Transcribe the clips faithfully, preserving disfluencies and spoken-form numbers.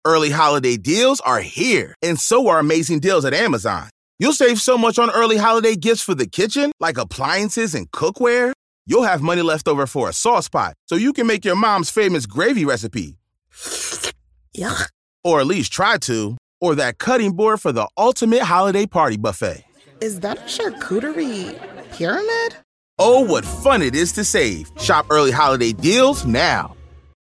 Early holiday deals are here, and so are amazing deals at Amazon. You'll save so much on early holiday gifts for the kitchen, like appliances and cookware. You'll have money left over for a sauce pot, so you can make your mom's famous gravy recipe. Yuck. Or at least try to. Or that cutting board for the ultimate holiday party buffet. Is that a charcuterie pyramid? Oh, what fun it is to save. Shop early holiday deals now.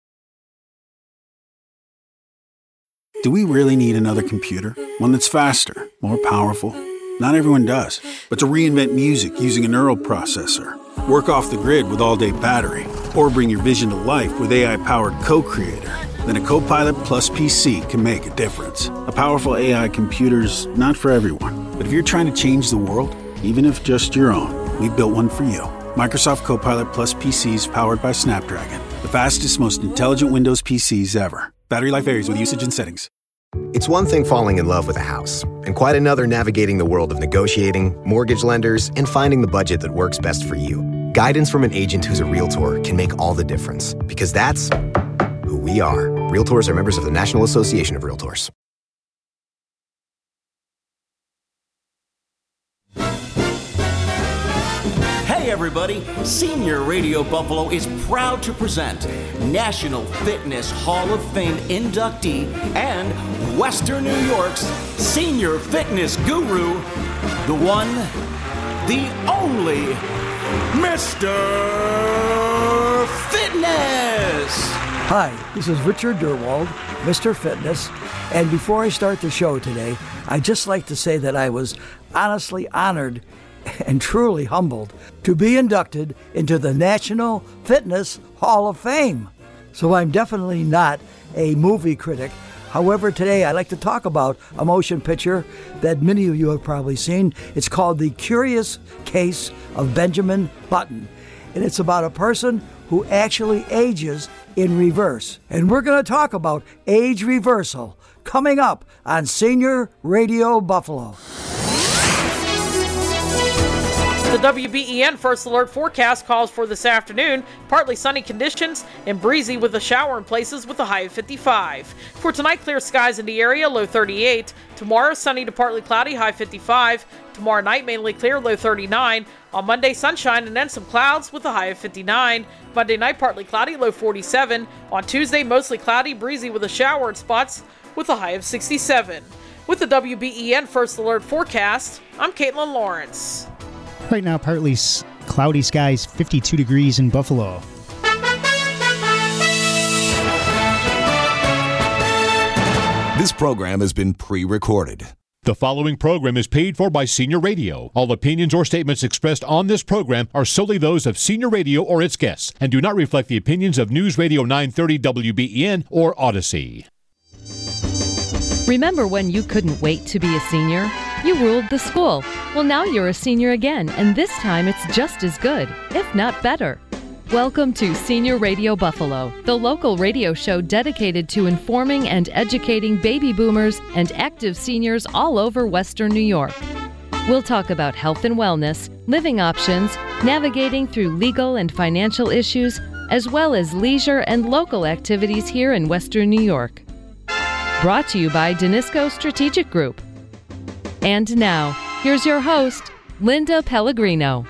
Do we really need another computer? One that's faster, more powerful? Not everyone does. But to reinvent music using a neural processor, work off the grid with all-day battery, or bring your vision to life with A I-powered Co-Creator, then a Copilot Plus P C can make a difference. A powerful A I computer's not for everyone. But if you're trying to change the world, even if just your own, we built one for you. Microsoft Copilot Plus P Cs powered by Snapdragon. The fastest, most intelligent Windows P Cs ever. Battery life varies with usage and settings. It's one thing falling in love with a house, and quite another navigating the world of negotiating, mortgage lenders, and finding the budget that works best for you. Guidance from an agent who's a Realtor can make all the difference, because that's who we are. Realtors are members of the National Association of Realtors. Hey everybody, Senior Radio Buffalo is proud to present National Fitness Hall of Fame inductee and Western New York's senior fitness guru, the one, the only, Mister Fitness! Hi, this is Richard Durwald, Mister Fitness, and before I start the show today, I'd just like to say that I was honestly honored and truly humbled to be inducted into the National Fitness Hall of Fame. So I'm definitely not a movie critic. However, today I'd like to talk about a motion picture that many of you have probably seen. It's called The Curious Case of Benjamin Button. And it's about a person who actually ages in reverse. And we're going to talk about age reversal coming up on Senior Radio Buffalo. The W B E N First Alert forecast calls for this afternoon partly sunny conditions and breezy with a shower in places with a high of fifty-five. For tonight, clear skies in the area, low thirty-eight. Tomorrow, sunny to partly cloudy, high fifty-five. Tomorrow night, mainly clear, low thirty-nine. On Monday, sunshine and then some clouds with a high of fifty-nine. Monday night, partly cloudy, low forty-seven. On Tuesday, mostly cloudy, breezy with a shower in spots with a high of sixty-seven. With the W B E N First Alert forecast, I'm Caitlin Lawrence. Right now, partly s- cloudy skies, fifty-two degrees in Buffalo. This program has been pre-recorded. The following program is paid for by Senior Radio. All opinions or statements expressed on this program are solely those of Senior Radio or its guests and do not reflect the opinions of News Radio nine thirty W B E N or Odyssey. Remember when you couldn't wait to be a senior? You ruled the school. Well, now you're a senior again, and this time it's just as good, if not better. Welcome to Senior Radio Buffalo, the local radio show dedicated to informing and educating baby boomers and active seniors all over Western New York. We'll talk about health and wellness, living options, navigating through legal and financial issues, as well as leisure and local activities here in Western New York. Brought to you by Danisco Strategic Group. And now, here's your host, Linda Pellegrino.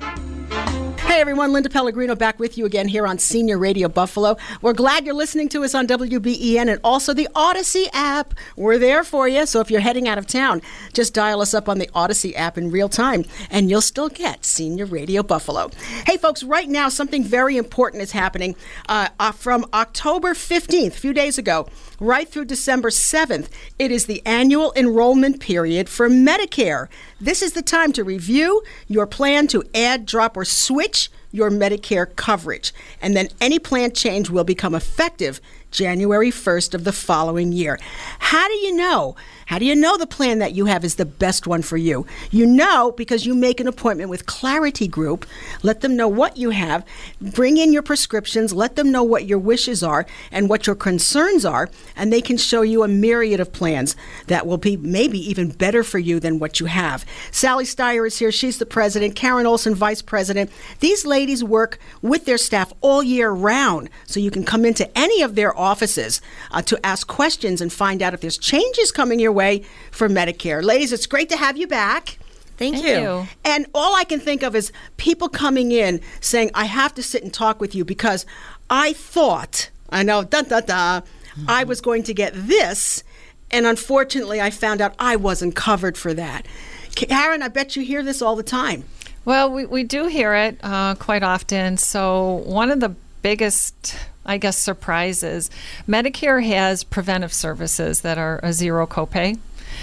Hey everyone, Linda Pellegrino back with you again here on Senior Radio Buffalo. We're glad you're listening to us on W B E N and also the Odyssey app. We're there for you, so if you're heading out of town, just dial us up on the Odyssey app in real time and you'll still get Senior Radio Buffalo. Hey folks, right now something very important is happening uh, uh, from October fifteenth, a few days ago, right through December seventh. It is the annual enrollment period for Medicare. This is the time to review your plan to add, drop, or switch your Medicare coverage. And then any plan change will become effective January first of the following year. How do you know? How do you know the plan that you have is the best one for you? You know because you make an appointment with Clarity Group. Let them know what you have. Bring in your prescriptions. Let them know what your wishes are and what your concerns are. And they can show you a myriad of plans that will be maybe even better for you than what you have. Sally Steyer is here. She's the president. Karen Olson, vice president. These ladies work with their staff all year round. So you can come into any of their offices uh, to ask questions and find out if there's changes coming your way for Medicare. Ladies, it's great to have you back. Thank, Thank you. you. And all I can think of is people coming in saying, I have to sit and talk with you because I thought, I know, da da da, mm-hmm. I was going to get this, and unfortunately I found out I wasn't covered for that. Karen, I bet you hear this all the time. Well, we, we do hear it uh, quite often. So one of the biggest, I guess, surprises, Medicare has preventive services that are a zero copay.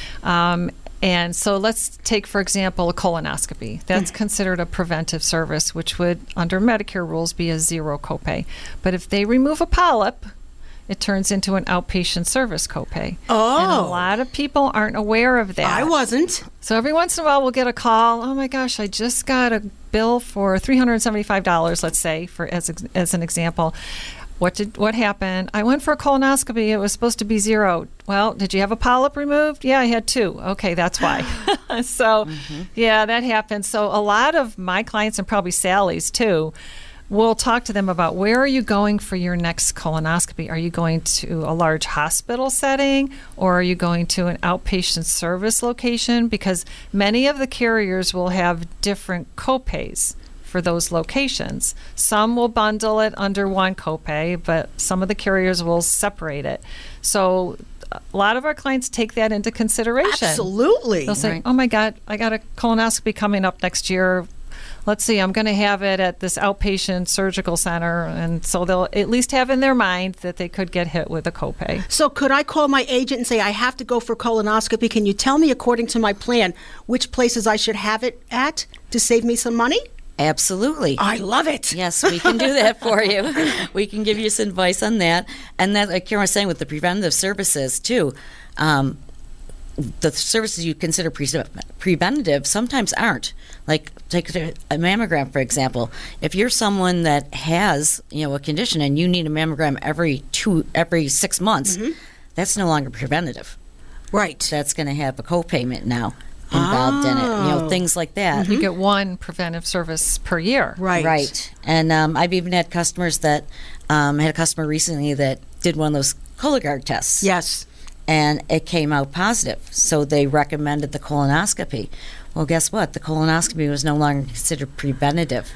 Um, And so let's take, for example, a colonoscopy. That's considered a preventive service, which would, under Medicare rules, be a zero copay. But if they remove a polyp, it turns into an outpatient service copay. Oh. And a lot of people aren't aware of that. I wasn't. So every once in a while we'll get a call, oh my gosh, I just got a bill for three hundred seventy-five dollars, let's say, for as as an example. What did what happened? I went for a colonoscopy. It was supposed to be zero. Well, did you have a polyp removed? Yeah, I had two. Okay, that's why. so, mm-hmm. yeah, that happens. So a lot of my clients, and probably Sally's too, we'll talk to them about where are you going for your next colonoscopy? Are you going to a large hospital setting, or are you going to an outpatient service location? Because many of the carriers will have different copays for those locations. Some will bundle it under one copay, but some of the carriers will separate it. So a lot of our clients take that into consideration. Absolutely. They'll say, right. oh my God, I got a colonoscopy coming up next year. Let's see, I'm going to have it at this outpatient surgical center. And so they'll at least have in their mind that they could get hit with a copay. So could I call my agent and say, I have to go for colonoscopy. Can you tell me, according to my plan, which places I should have it at to save me some money? Absolutely. I love it. Yes, we can do that for you. We can give you some advice on that. And that, like Karen was saying, with the preventative services, too, um, the services you consider pre- preventative sometimes aren't. Like, take a mammogram, for example. If you're someone that has, you know, a condition and you need a mammogram every two, every six months, mm-hmm. that's no longer preventative. Right. That's going to have a copayment now involved oh. in it, you know, things like that. Mm-hmm. You get one preventive service per year. Right. Right. And um, I've even had customers that, um, I had a customer recently that did one of those Cologuard tests. Yes. And it came out positive. So they recommended the colonoscopy. Well, guess what? The colonoscopy was no longer considered preventative.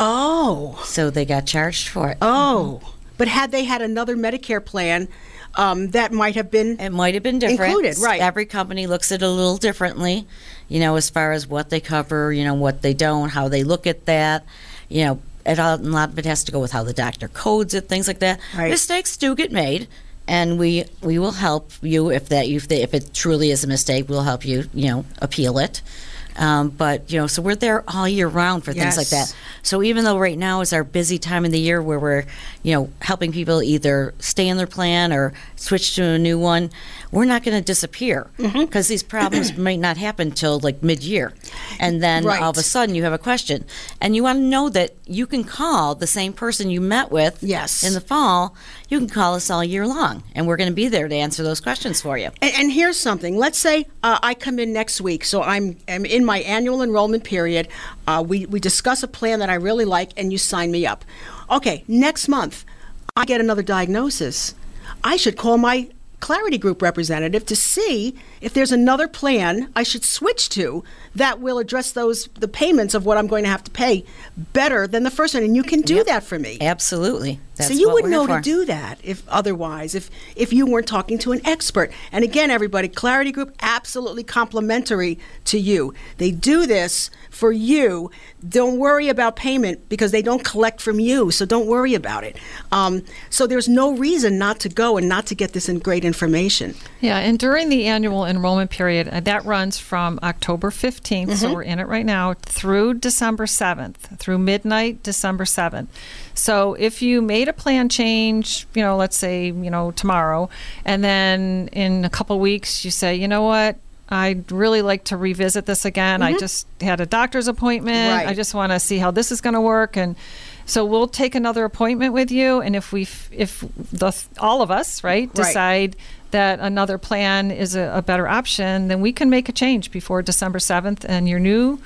Oh. So they got charged for it. Oh. Mm-hmm. But had they had another Medicare plan, Um, that might have been it might have been different. Included, right? Every company looks at it a little differently, you know, as far as what they cover, you know, what they don't, how they look at that, you know, it all, a lot of it has to go with how the doctor codes it, things like that. Right. Mistakes do get made, and we we will help you if that if, they, if it truly is a mistake. We'll help you, you know, appeal it. Um, but, you know, so we're there all year round for yes. things like that. So even though right now is our busy time of the year where we're, you know, helping people either stay in their plan or switch to a new one, we're not going to disappear because mm-hmm. these problems might not happen till like mid-year. And then right. all of a sudden you have a question. And you want to know that you can call the same person you met with yes. in the fall. You can call us all year long, and we're going to be there to answer those questions for you. And, and here's something. Let's say uh, I come in next week, so I'm, I'm in my annual enrollment period. Uh, we, we discuss a plan that I really like, and you sign me up. Okay, next month, I get another diagnosis. I should call my Clarity Group representative to see if there's another plan I should switch to that will address those the payments of what I'm going to have to pay better than the first one. And you can do yep. that for me. Absolutely. That's so you what would we're know here to for. do that if otherwise, if if you weren't talking to an expert. And again, everybody, Clarity Group, absolutely complimentary to you. They do this for you. Don't worry about payment because they don't collect from you, so don't worry about it. Um, so there's no reason not to go and not to get this in great information. Yeah, and during the annual enrollment period, uh, that runs from October fifteenth, mm-hmm. so we're in it right now, through December seventh, through midnight December seventh. So if you made a plan change, you know, let's say, you know, tomorrow, and then in a couple weeks you say, you know what, I'd really like to revisit this again. Mm-hmm. I just had a doctor's appointment. Right. I just want to see how this is going to work. And so we'll take another appointment with you. And if we, if the all of us, right, decide right. that another plan is a, a better option, then we can make a change before December seventh, and your new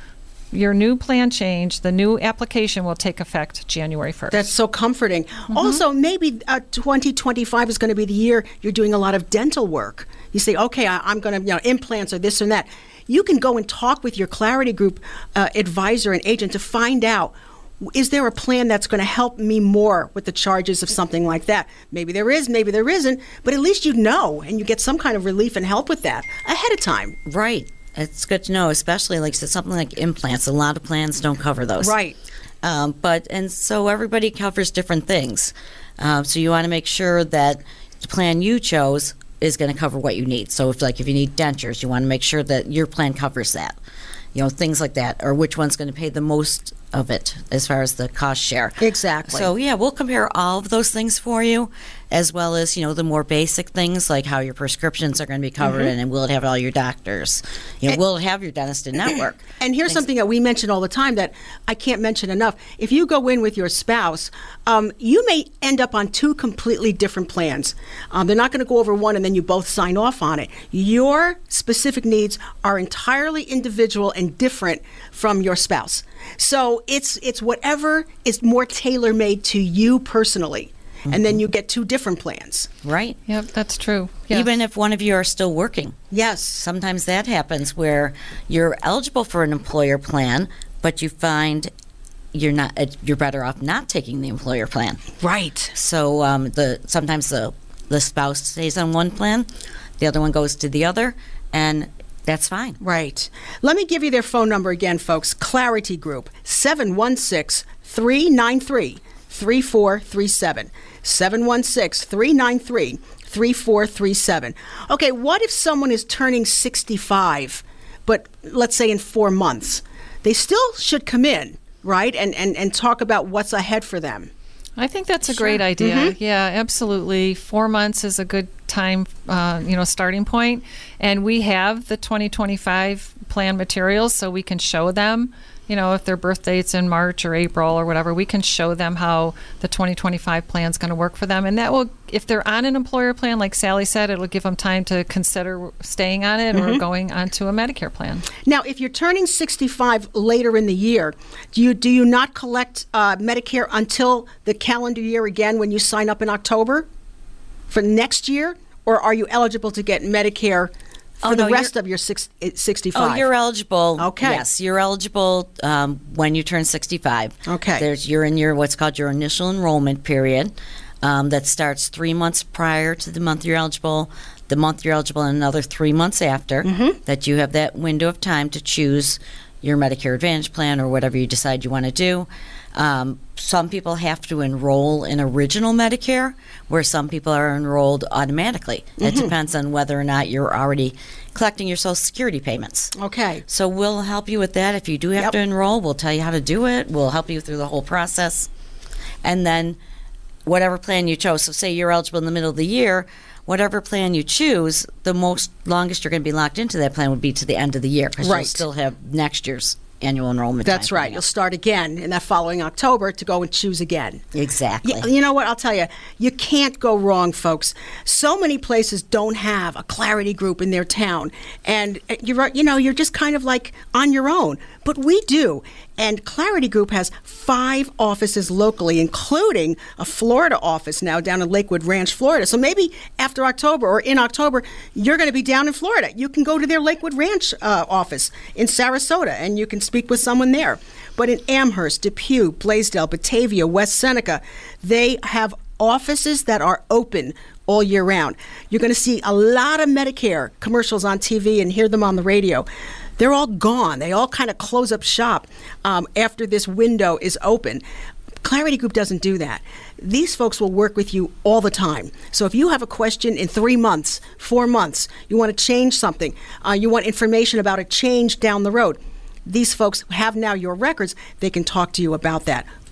your new plan change, the new application will take effect January first. That's so comforting. Mm-hmm. Also, maybe uh, twenty twenty-five is going to be the year you're doing a lot of dental work. You say, okay, I, I'm going to, you know, implants or this and that. You can go and talk with your Clarity Group uh, advisor and agent to find out, is there a plan that's going to help me more with the charges of something like that? Maybe there is, maybe there isn't, but at least you know, and you get some kind of relief and help with that ahead of time. Right. It's good to know, especially like something like implants. A lot of plans don't cover those. Right. Um, but, and so everybody covers different things. Um, so you want to make sure that the plan you chose is going to cover what you need. So if like if you need dentures, you want to make sure that your plan covers that. You know, things like that, or which one's going to pay the most of it as far as the cost share. Exactly. So yeah, we'll compare all of those things for you, as well as, you know, the more basic things like how your prescriptions are going to be covered, mm-hmm. and will it have all your doctors? You know, and, will it have your dentist in network? And here's things. Something that we mention all the time that I can't mention enough. If you go in with your spouse, um, you may end up on two completely different plans. Um, they're not going to go over one and then you both sign off on it. Your specific needs are entirely individual and different from your spouse. So it's it's whatever is more tailor-made to you personally. Mm-hmm. And then you get two different plans. Right. Yep, that's true. Yes. Even if one of you are still working. Yes. Sometimes that happens where you're eligible for an employer plan, but you find you're not you're better off not taking the employer plan. Right. So um, the sometimes the the spouse stays on one plan, the other one goes to the other, and that's fine. Right. Let me give you their phone number again, folks. Clarity Group, seven one six, three nine three, three four three seven. seven one six, three nine three, three four three seven. Okay, what if someone is turning sixty-five, but let's say in four months? They still should come in, right, and, and, and talk about what's ahead for them. I think that's a sure. great idea. Mm-hmm. Yeah, absolutely. Four months is a good time, uh, you know, starting point. And we have the twenty twenty-five plan materials, so we can show them, you know, if their birth date's in March or April or whatever, we can show them how the twenty twenty-five plan is going to work for them. And that will, if they're on an employer plan, like Sally said, it'll give them time to consider staying on it mm-hmm. or going onto a Medicare plan. Now, if you're turning sixty-five later in the year, do you do you not collect uh, Medicare until the calendar year again when you sign up in October for next year? Or are you eligible to get Medicare for oh, the no, rest of your six, sixty-five? Oh, you're eligible. Okay. Yes, you're eligible um, when you turn sixty-five. Okay. There's you're in your what's called your initial enrollment period um, that starts three months prior to the month you're eligible, the month you're eligible, and another three months after. Mm-hmm. That you have that window of time to choose your Medicare Advantage plan or whatever you decide you want to do. Um, some people have to enroll in original Medicare, where some people are enrolled automatically. Mm-hmm. It depends on whether or not you're already collecting your Social Security payments. Okay. So we'll help you with that. If you do have yep. to enroll, we'll tell you how to do it. We'll help you through the whole process. And then whatever plan you chose, so say you're eligible in the middle of the year, whatever plan you choose, the most longest you're going to be locked into that plan would be to the end of the year, because right. you'll still have next year's annual enrollment. That's right. You'll start again in that following October to go and choose again. Exactly. You, you know what? I'll tell you, you can't go wrong, folks. So many places don't have a Clarity Group in their town, and you're you know you're just kind of like on your own. But we do. And Clarity Group has five offices locally, including a Florida office now down in Lakewood Ranch, Florida. So maybe after October or in October, you're going to be down in Florida. You can go to their Lakewood Ranch uh, office in Sarasota, and you can speak with someone there. But in Amherst, Depew, Blaisdell, Batavia, West Seneca, they have offices that are open all year round. You're going to see a lot of Medicare commercials on T V and hear them on the radio. They're all gone. They all kind of close up shop um, after this window is open. Clarity Group doesn't do that. These folks will work with you all the time. So if you have a question in three months, four months, you want to change something, uh, you want information about a change down the road, these folks have now your records. They can talk to you about that.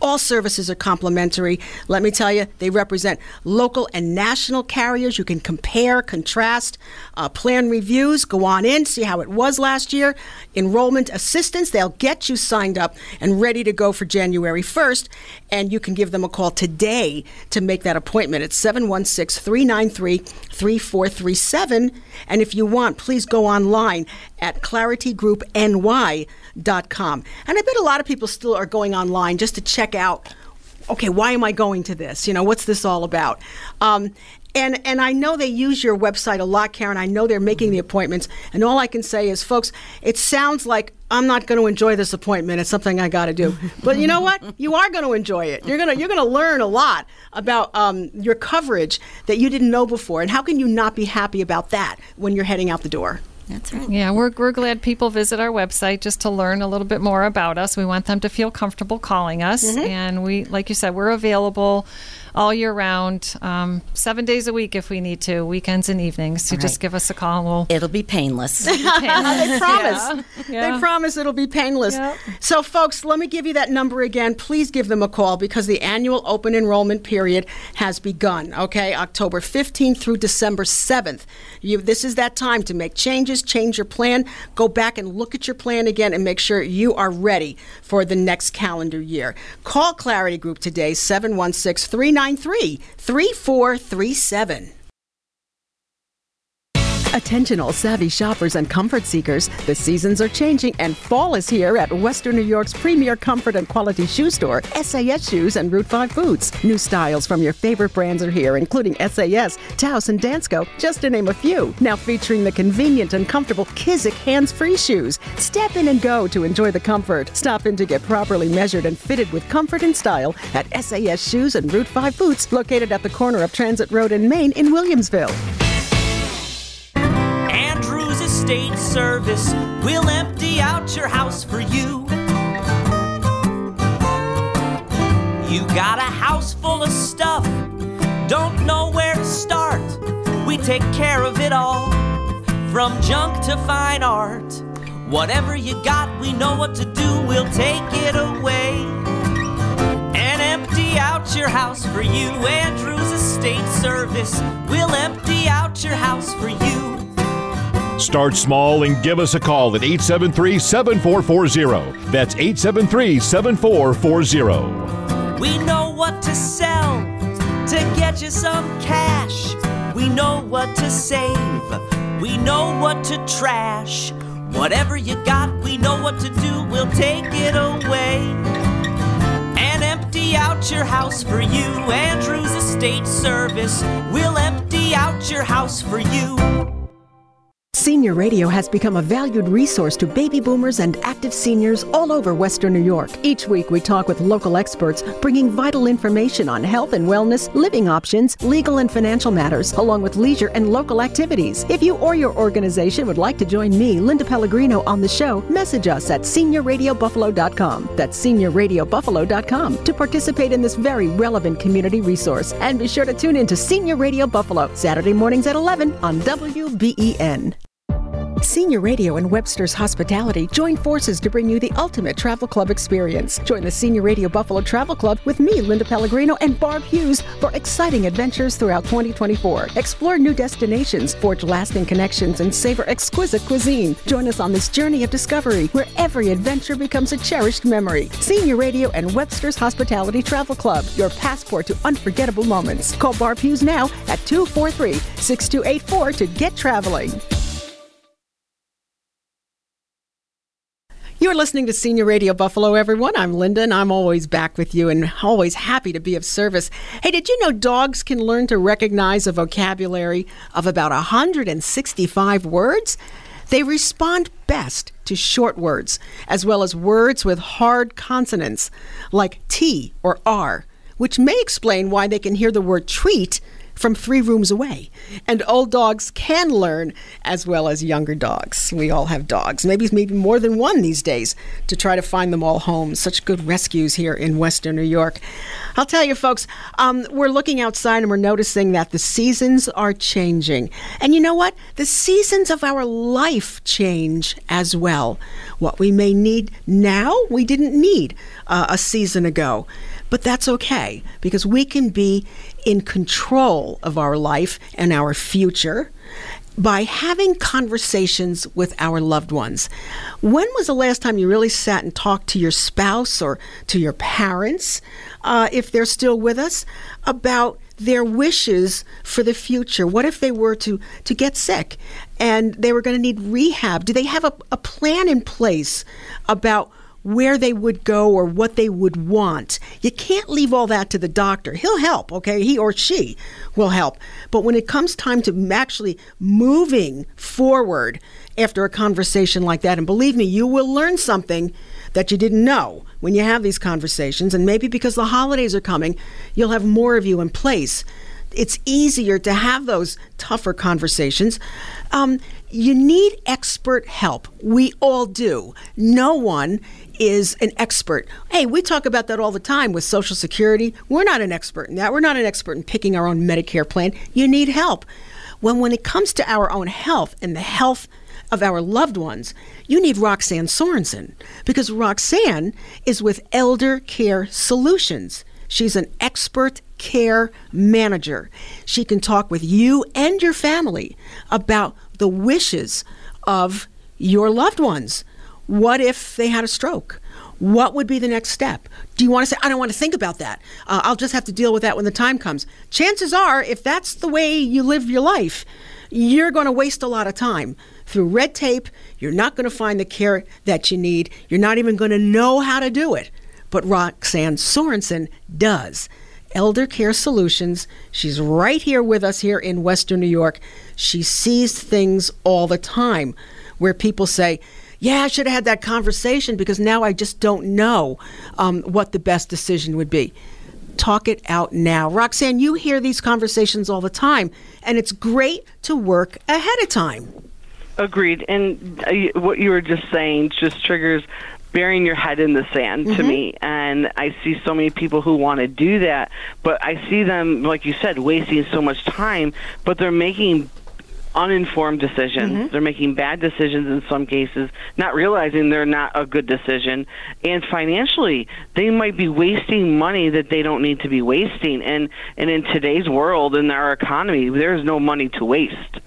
All services are complimentary. Let me tell you, they represent local and national carriers. You can compare, contrast, uh, plan reviews, go on in, see how it was last year. Enrollment assistance, they'll get you signed up and ready to go for January first. And you can give them a call today to make that appointment. It's seven one six, three nine three, three four three seven. And if you want, please go online at clarity group n y dot com. And I bet a lot of people still are going online just to check out, okay, why am I going to this? You know, what's this all about? Um, and and I know they use your website a lot, Karen. I know they're making the appointments. And all I can say is, folks, it sounds like I'm not going to enjoy this appointment. It's something I got to do. But you know what? You are going to enjoy it. You're going to you're going to learn a lot about um, your coverage that you didn't know before. And how can you not be happy about that when you're heading out the door? That's right. Yeah, we're we're glad people visit our website just to learn a little bit more about us. We want them to feel comfortable calling us. Mm-hmm. And we, like you said, we're available all year round, um, seven days a week if we need to, weekends and evenings. So right. Just give us a call and we'll... It'll be painless. It'll be painless. They promise. Yeah. Yeah. They promise it'll be painless. Yep. So, folks, let me give you that number again. Please give them a call because the annual open enrollment period has begun, okay? October fifteenth through December seventh. You, this is that time to make changes, change your plan, go back and look at your plan again and make sure you are ready for the next calendar year. Call Clarity Group today, seven one six, three nine three, three four three seven. Attention all savvy shoppers and comfort seekers. The seasons are changing and fall is here at Western New York's premier comfort and quality shoe store, S A S Shoes and Route five Boots. New styles from your favorite brands are here, including S A S, Taos, and Dansko, just to name a few. Now featuring the convenient and comfortable Kizik hands-free shoes. Step in and go to enjoy the comfort. Stop in to get properly measured and fitted with comfort and style at S A S Shoes and Route five Boots, located at the corner of Transit Road and Main in Williamsville. Andrews Estate Service will empty out your house for you. You got a house full of stuff, don't know where to start. We take care of it all, from junk to fine art. Whatever you got, we know what to do, we'll take it away and empty out your house for you. Andrews Estate Service will empty out your house for you. Start small and give us a call at eight seven three, seven four four zero. That's eight seven three, seven four four zero. We know what to sell to get you some cash. We know what to save. We know what to trash. Whatever you got, we know what to do. We'll take it away and empty out your house for you. Andrews Estate Service will empty out your house for you. Senior Radio has become a valued resource to baby boomers and active seniors all over Western New York. Each week we talk with local experts, bringing vital information on health and wellness, living options, legal and financial matters, along with leisure and local activities. If you or your organization would like to join me, Linda Pellegrino, on the show, message us at senior radio buffalo dot com. That's senior radio buffalo dot com to participate in this very relevant community resource. And be sure to tune in to Senior Radio Buffalo, Saturday mornings at eleven on W B E N. Senior Radio and Webster's Hospitality join forces to bring you the ultimate travel club experience. Join the Senior Radio Buffalo Travel Club with me, Linda Pellegrino, and Barb Hughes for exciting adventures throughout twenty twenty-four. Explore new destinations, forge lasting connections, and savor exquisite cuisine. Join us on this journey of discovery where every adventure becomes a cherished memory. Senior Radio and Webster's Hospitality Travel Club, your passport to unforgettable moments. Call Barb Hughes now at two four three, six two eight four to get traveling. You're listening to Senior Radio Buffalo, everyone. I'm Linda, and I'm always back with you and always happy to be of service. Hey, did you know dogs can learn to recognize a vocabulary of about one hundred sixty-five words? They respond best to short words, as well as words with hard consonants, like T or R, which may explain why they can hear the word treat from three rooms away. And old dogs can learn as well as younger dogs. We all have dogs, maybe maybe more than one these days, to try to find them all home. Such good rescues here in Western New York. I'll tell you, folks, um, we're looking outside and we're noticing that the seasons are changing. And you know what? The seasons of our life change as well. What we may need now, we didn't need uh, a season ago. But that's okay, because we can be in control of our life and our future by having conversations with our loved ones. When was the last time you really sat and talked to your spouse or to your parents, uh, if they're still with us, about their wishes for the future? What if they were to, to get sick and they were going to need rehab? Do they have a, a plan in place about where they would go or what they would want? You can't leave all that to the doctor. He'll help, okay? He or she will help. But when it comes time to actually moving forward after a conversation like that, and believe me, you will learn something that you didn't know when you have these conversations, and maybe because the holidays are coming, you'll have more of you in place. It's easier to have those tougher conversations. Um, you need expert help. We all do. No one is an expert. Hey, we talk about that all the time with Social Security. We're not an expert in that. We're not an expert in picking our own Medicare plan. You need help. When, when it comes to our own health and the health of our loved ones, you need Roxanne Sorensen, because Roxanne is with Elder Care Solutions. She's an expert care manager. She can talk with you and your family about the wishes of your loved ones. What if they had a stroke? What would be the next step? Do you want to say, I don't want to think about that. Uh, I'll just have to deal with that when the time comes. Chances are, if that's the way you live your life, you're going to waste a lot of time. Through red tape, you're not going to find the care that you need. You're not even going to know how to do it. But Roxanne Sorensen does. Elder Care Solutions. She's right here with us here in Western New York. She sees things all the time where people say, yeah, I should have had that conversation because now I just don't know um, what the best decision would be. Talk it out now. Roxanne, you hear these conversations all the time, and it's great to work ahead of time. Agreed. And uh, what you were just saying just triggers burying your head in the sand mm-hmm. to me. And I see so many people who want to do that, but I see them, like you said, wasting so much time, but they're making uninformed decisions. Mm-hmm. They're making bad decisions in some cases, not realizing they're not a good decision. And financially, they might be wasting money that they don't need to be wasting. And, and in today's world, in our economy, there's no money to waste.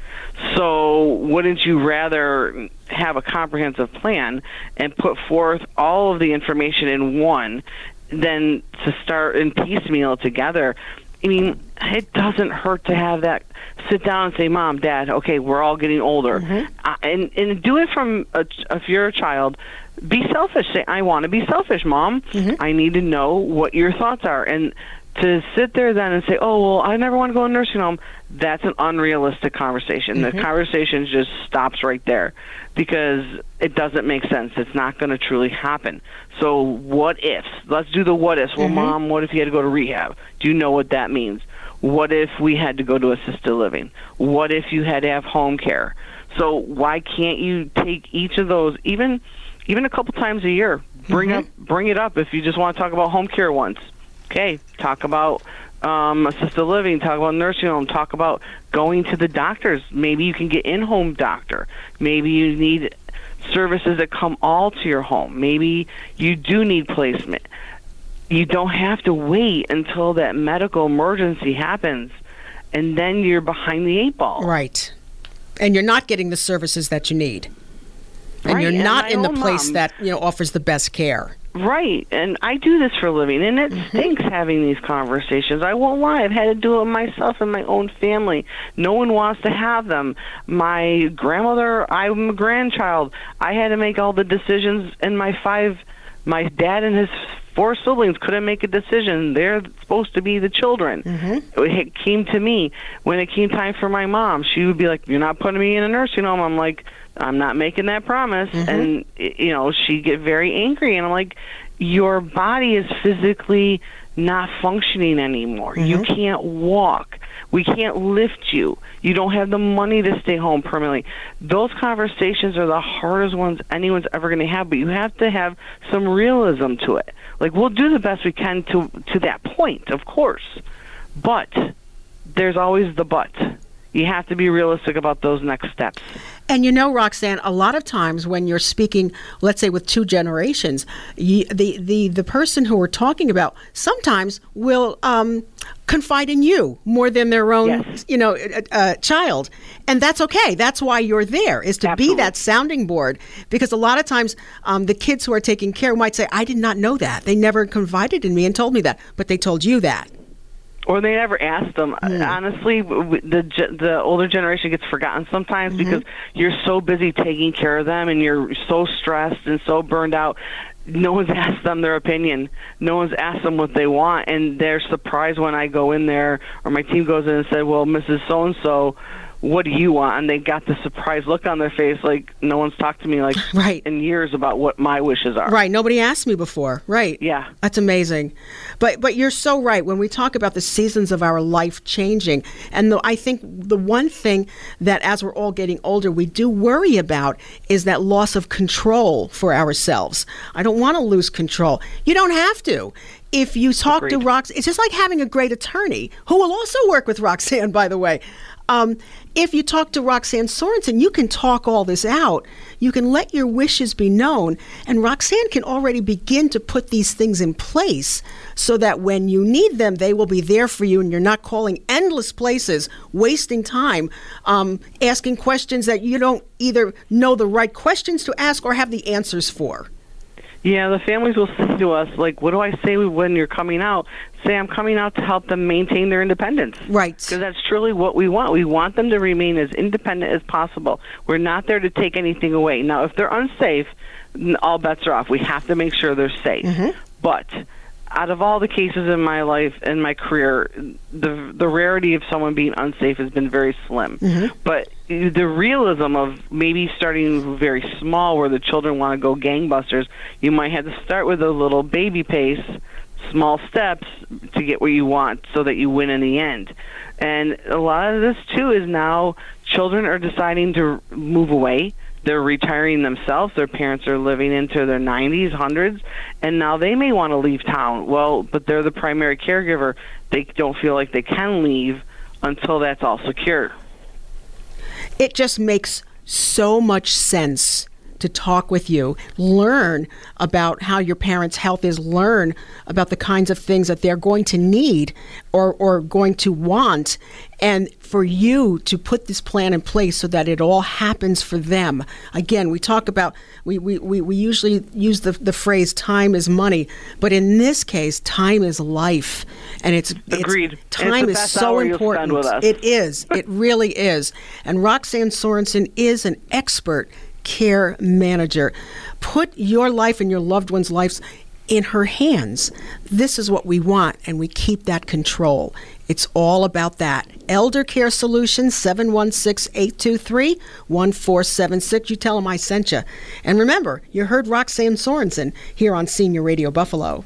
So wouldn't you rather have a comprehensive plan and put forth all of the information in one than to start and piecemeal together? I mean, it doesn't hurt to have that sit down and say, Mom, Dad, okay, we're all getting older. Mm-hmm. Uh, and, and do it from, a, if you're a child, be selfish. Say, I want to be selfish, Mom. Mm-hmm. I need to know what your thoughts are. And to sit there then and say, oh, well, I never want to go to a nursing home, that's an unrealistic conversation. Mm-hmm. The conversation just stops right there because it doesn't make sense. It's not going to truly happen. So what ifs? Let's do the what ifs. Well, mm-hmm. Mom, what if you had to go to rehab? Do you know what that means? What if we had to go to assisted living? What if you had to have home care? So why can't you take each of those, even even a couple times a year, bring mm-hmm. up bring it up if you just want to talk about home care once. Okay, talk about um, assisted living, talk about nursing home, talk about going to the doctors. Maybe you can get in-home doctor. Maybe you need services that come all to your home. Maybe you do need placement. You don't have to wait until that medical emergency happens, and then you're behind the eight ball. Right. And you're not getting the services that you need. And right. you're and not my in the place mom, that, you know, offers the best care. Right, and I do this for a living, and it mm-hmm. stinks having these conversations. I won't lie, I've had to do it myself and my own family. No one wants to have them. My grandmother, I'm a grandchild. I had to make all the decisions, and my five, my dad and his four siblings couldn't make a decision. They're supposed to be the children. Mm-hmm. It came to me. When it came time for my mom, she would be like, you're not putting me in a nursing home. I'm like, I'm not making that promise. Mm-hmm. And, you know, she'd get very angry. And I'm like, your body is physically not functioning anymore. Mm-hmm. You can't walk. We can't lift you. You don't have the money to stay home permanently. Those conversations are the hardest ones anyone's ever going to have, but you have to have some realism to it. Like, we'll do the best we can to to that point, of course. But there's always the but. You have to be realistic about those next steps. And you know, Roxanne, a lot of times when you're speaking, let's say with two generations, you, the, the, the person who we're talking about sometimes will um, confide in you more than their own, yes. you know, uh, uh, child. And that's okay. That's why you're there, is to Absolutely. Be that sounding board. Because a lot of times um, the kids who are taking care might say, I did not know that. They never confided in me and told me that, but they told you that. Or they never asked them. Mm. Honestly, the the older generation gets forgotten sometimes mm-hmm. because you're so busy taking care of them and you're so stressed and so burned out. No one's asked them their opinion. No one's asked them what they want, and they're surprised when I go in there or my team goes in and said, well, Missus So-and-so, what do you want? And they got the surprised look on their face like no one's talked to me like right. in years about what my wishes are. Right. Nobody asked me before. Right. Yeah. That's amazing. But but you're so right. When we talk about the seasons of our life changing, and the, I think the one thing that as we're all getting older, we do worry about is that loss of control for ourselves. I don't want to lose control. You don't have to. If you talk Agreed. To Roxanne, it's just like having a great attorney who will also work with Roxanne, by the way. Um, if you talk to Roxanne Sorensen, you can talk all this out. You can let your wishes be known, and Roxanne can already begin to put these things in place so that when you need them, they will be there for you, and you're not calling endless places, wasting time, um, asking questions that you don't either know the right questions to ask or have the answers for. Yeah, the families will say to us, like, what do I say when you're coming out? Say, I'm coming out to help them maintain their independence. Right. Because that's truly what we want. We want them to remain as independent as possible. We're not there to take anything away. Now, if they're unsafe, all bets are off. We have to make sure they're safe. Mm-hmm. But out of all the cases in my life and my career, the the rarity of someone being unsafe has been very slim. Mm-hmm. But the realism of maybe starting very small where the children want to go gangbusters, you might have to start with a little baby pace, small steps to get where you want so that you win in the end. And a lot of this, too, is now children are deciding to move away. They're retiring themselves. Their parents are living into their nineties, hundreds, and now they may want to leave town. Well, but they're the primary caregiver. They don't feel like they can leave until that's all secure. It just makes so much sense to talk with you, learn about how your parents' health is, learn about the kinds of things that they're going to need or, or going to want, and for you to put this plan in place so that it all happens for them. Again, we talk about, we, we, we, we usually use the, the phrase time is money, but in this case, time is life. And it's, Agreed. it's time it's is so important. It is. It really is. And Roxanne Sorensen is an expert care manager. Put your life and your loved one's lives in her hands. This is what we want, and we keep that control. It's all about that. Elder Care Solutions, seven one six, eight two three, one four seven six. You tell them I sent you. And remember, you heard Roxanne Sorensen here on Senior Radio Buffalo.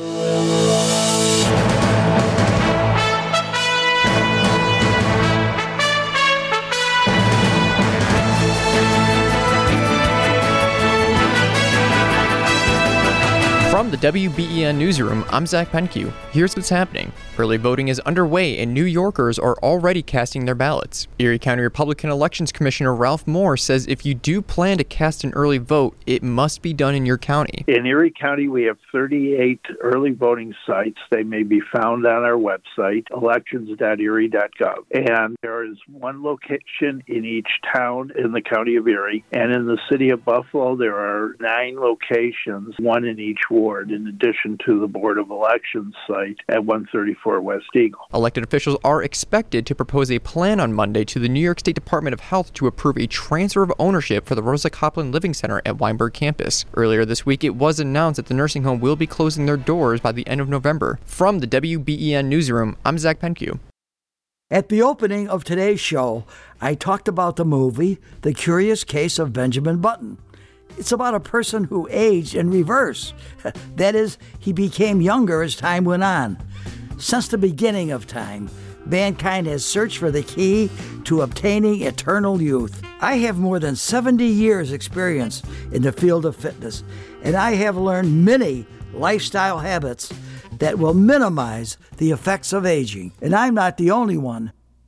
From the W B E N Newsroom, I'm Zach Penkew. Here's what's happening. Early voting is underway and New Yorkers are already casting their ballots. Erie County Republican Elections Commissioner Ralph Moore says if you do plan to cast an early vote, it must be done in your county. In Erie County, we have thirty-eight early voting sites. They may be found on our website, elections dot erie dot gov. And there is one location in each town in the county of Erie. And in the city of Buffalo, there are nine locations, one in each ward, in addition to the Board of Elections site at one thirty-four West Eagle. Elected officials are expected to propose a plan on Monday to the New York State Department of Health to approve a transfer of ownership for the Rosa Copland Living Center at Weinberg campus. Earlier this week, it was announced that the nursing home will be closing their doors by the end of November. From the W B E N Newsroom, I'm Zach Penkew. At the opening of today's show, I talked about the movie The Curious Case of Benjamin Button. It's about a person who aged in reverse. That is, he became younger as time went on. Since the beginning of time, mankind has searched for the key to obtaining eternal youth. I have more than seventy years experience in the field of fitness, and I have learned many lifestyle habits that will minimize the effects of aging. And I'm not the only one.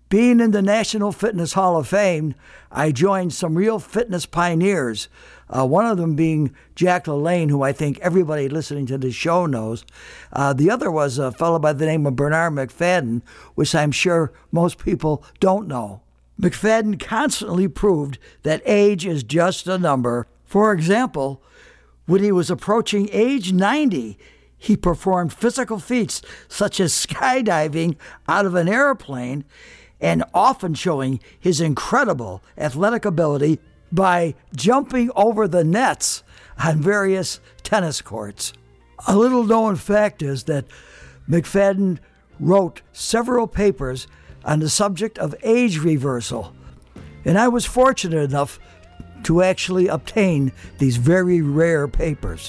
Being in the National Fitness Hall of Fame, I joined some real fitness pioneers, uh, one of them being Jack LaLanne, who I think everybody listening to this show knows. Uh, the other was a fellow by the name of Bernard McFadden, which I'm sure most people don't know. McFadden constantly proved that age is just a number. For example, when he was approaching age ninety, he performed physical feats such as skydiving out of an airplane, and often showing his incredible athletic ability by jumping over the nets on various tennis courts. A little known fact is that McFadden wrote several papers on the subject of age reversal, and I was fortunate enough to actually obtain these very rare papers.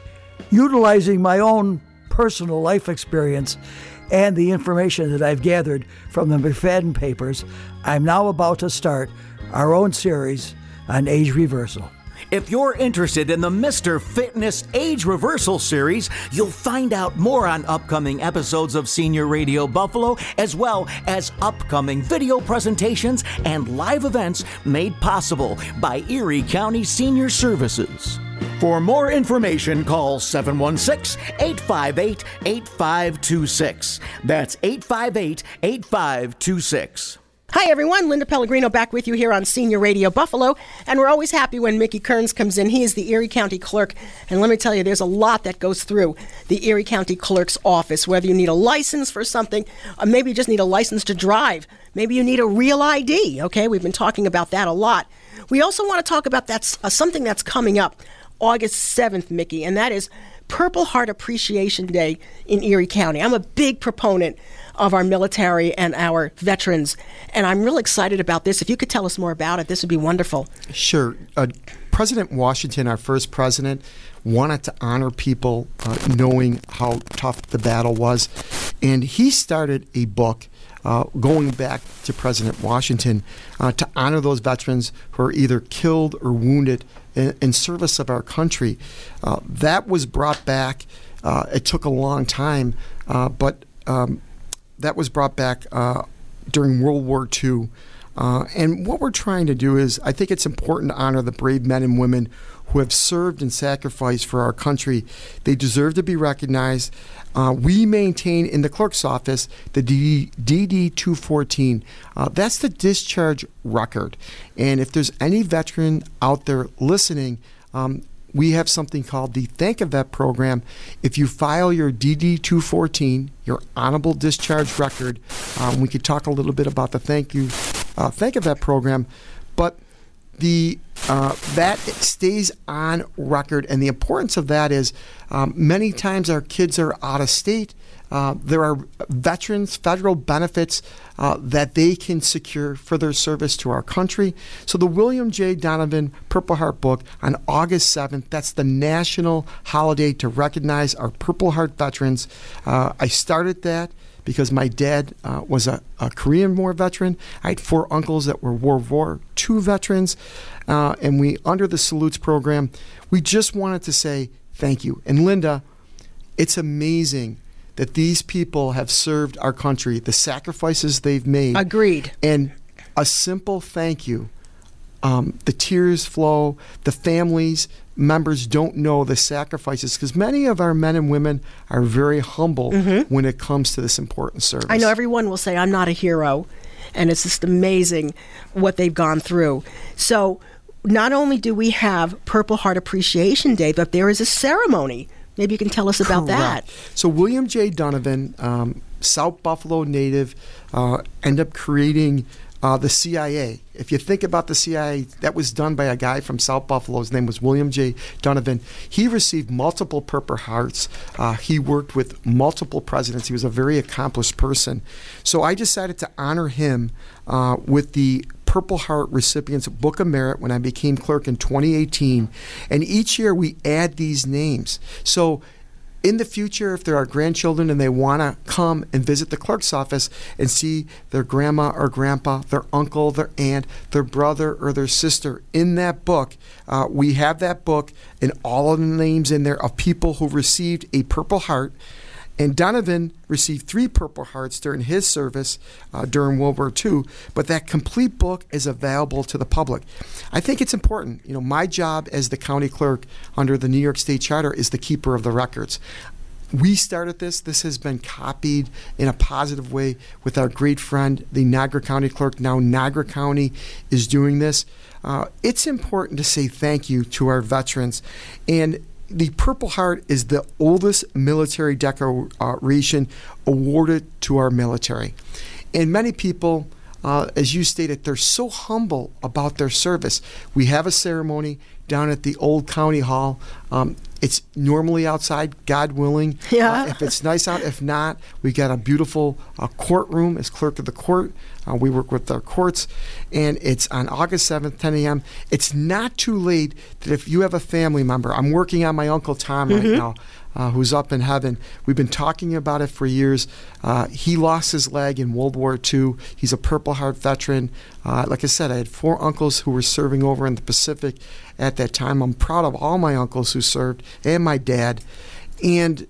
Utilizing my own personal life experience and the information that I've gathered from the McFadden papers, I'm now about to start our own series on age reversal. If you're interested in the Mister Fitness Age Reversal series, you'll find out more on upcoming episodes of Senior Radio Buffalo, as well as upcoming video presentations and live events made possible by Erie County Senior Services. For more information, call seven one six, eight five eight, eight five two six. That's eight five eight, eight five two six. Hi, everyone. Linda Pellegrino back with you here on Senior Radio Buffalo. And we're always happy when Mickey Kearns comes in. He is the Erie County Clerk. And let me tell you, there's a lot that goes through the Erie County Clerk's office, whether you need a license for something, or maybe you just need a license to drive. Maybe you need a real I D. Okay, we've been talking about that a lot. We also want to talk about that, uh, something that's coming up August seventh, Mickey, and that is Purple Heart Appreciation Day in Erie County. I'm a big proponent of our military and our veterans, and I'm real excited about this. If you could tell us more about it, this would be wonderful. Sure. Uh, President Washington, our first president, wanted to honor people uh, knowing how tough the battle was, and he started a book Uh, going back to President Washington uh, to honor those veterans who are either killed or wounded in, in service of our country. Uh, that was brought back. Uh, it took a long time, uh, but um, that was brought back uh, during World War Two. Uh, and what we're trying to do is, I think it's important to honor the brave men and women who have served and sacrificed for our country. They deserve to be recognized. Uh, we maintain in the clerk's office the D D two fourteen. Uh, that's the discharge record. And if there's any veteran out there listening, um, we have something called the Thank a Vet program. If you file your D D two fourteen, your honorable discharge record, um, we could talk a little bit about the Thank You uh, Thank a Vet program, but the uh, that stays on record, and the importance of that is um, many times our kids are out of state. Uh, there are veterans, federal benefits uh, that they can secure for their service to our country. So the William J. Donovan Purple Heart book on August seventh, that's the national holiday to recognize our Purple Heart veterans. Uh, I started that because my dad uh, was a, a Korean War veteran. I had four uncles that were World War Two veterans. Uh, and we, under the Salutes program, we just wanted to say thank you. And Linda, it's amazing that these people have served our country, the sacrifices they've made. Agreed. And a simple thank you. Um, the tears flow. The families, members don't know the sacrifices, because many of our men and women are very humble mm-hmm. when it comes to this important service. I know everyone will say, I'm not a hero, and it's just amazing what they've gone through. So not only do we have Purple Heart Appreciation Day, but there is a ceremony. Maybe you can tell us about Correct. that. So William J. Donovan, um, South Buffalo native, uh, ended up creating Uh, the C I A. If you think about the C I A, that was done by a guy from South Buffalo. His name was William J. Donovan. He received multiple Purple Hearts. Uh, he worked with multiple presidents. He was a very accomplished person. So I decided to honor him uh, with the Purple Heart Recipients Book of Merit when I became clerk in twenty eighteen. And each year we add these names. So in the future, if there are grandchildren and they want to come and visit the clerk's office and see their grandma or grandpa, their uncle, their aunt, their brother or their sister in that book, uh, we have that book and all of the names in there of people who received a Purple Heart. And Donovan received three Purple Hearts during his service uh, during World War Two, but that complete book is available to the public. I think it's important. You know, my job as the county clerk under the New York State Charter is the keeper of the records. We started this. This has been copied in a positive way with our great friend, the Niagara County Clerk. Now Niagara County is doing this. Uh, it's important to say thank you to our veterans. And the Purple Heart is the oldest military decoration awarded to our military. And many people, uh, as you stated, they're so humble about their service. We have a ceremony down at the old county hall. Um, it's normally outside, God willing. Yeah. Uh, if it's nice out, if not, we got a beautiful uh, courtroom as clerk of the court. Uh, we work with our courts, and it's on August seventh, ten a.m. It's not too late that if you have a family member, I'm working on my Uncle Tom right Mhm. now, uh, who's up in heaven. We've been talking about it for years. Uh, he lost his leg in World War Two. He's a Purple Heart veteran. Uh, like I said, I had four uncles who were serving over in the Pacific at that time. I'm proud of all my uncles who served and my dad. And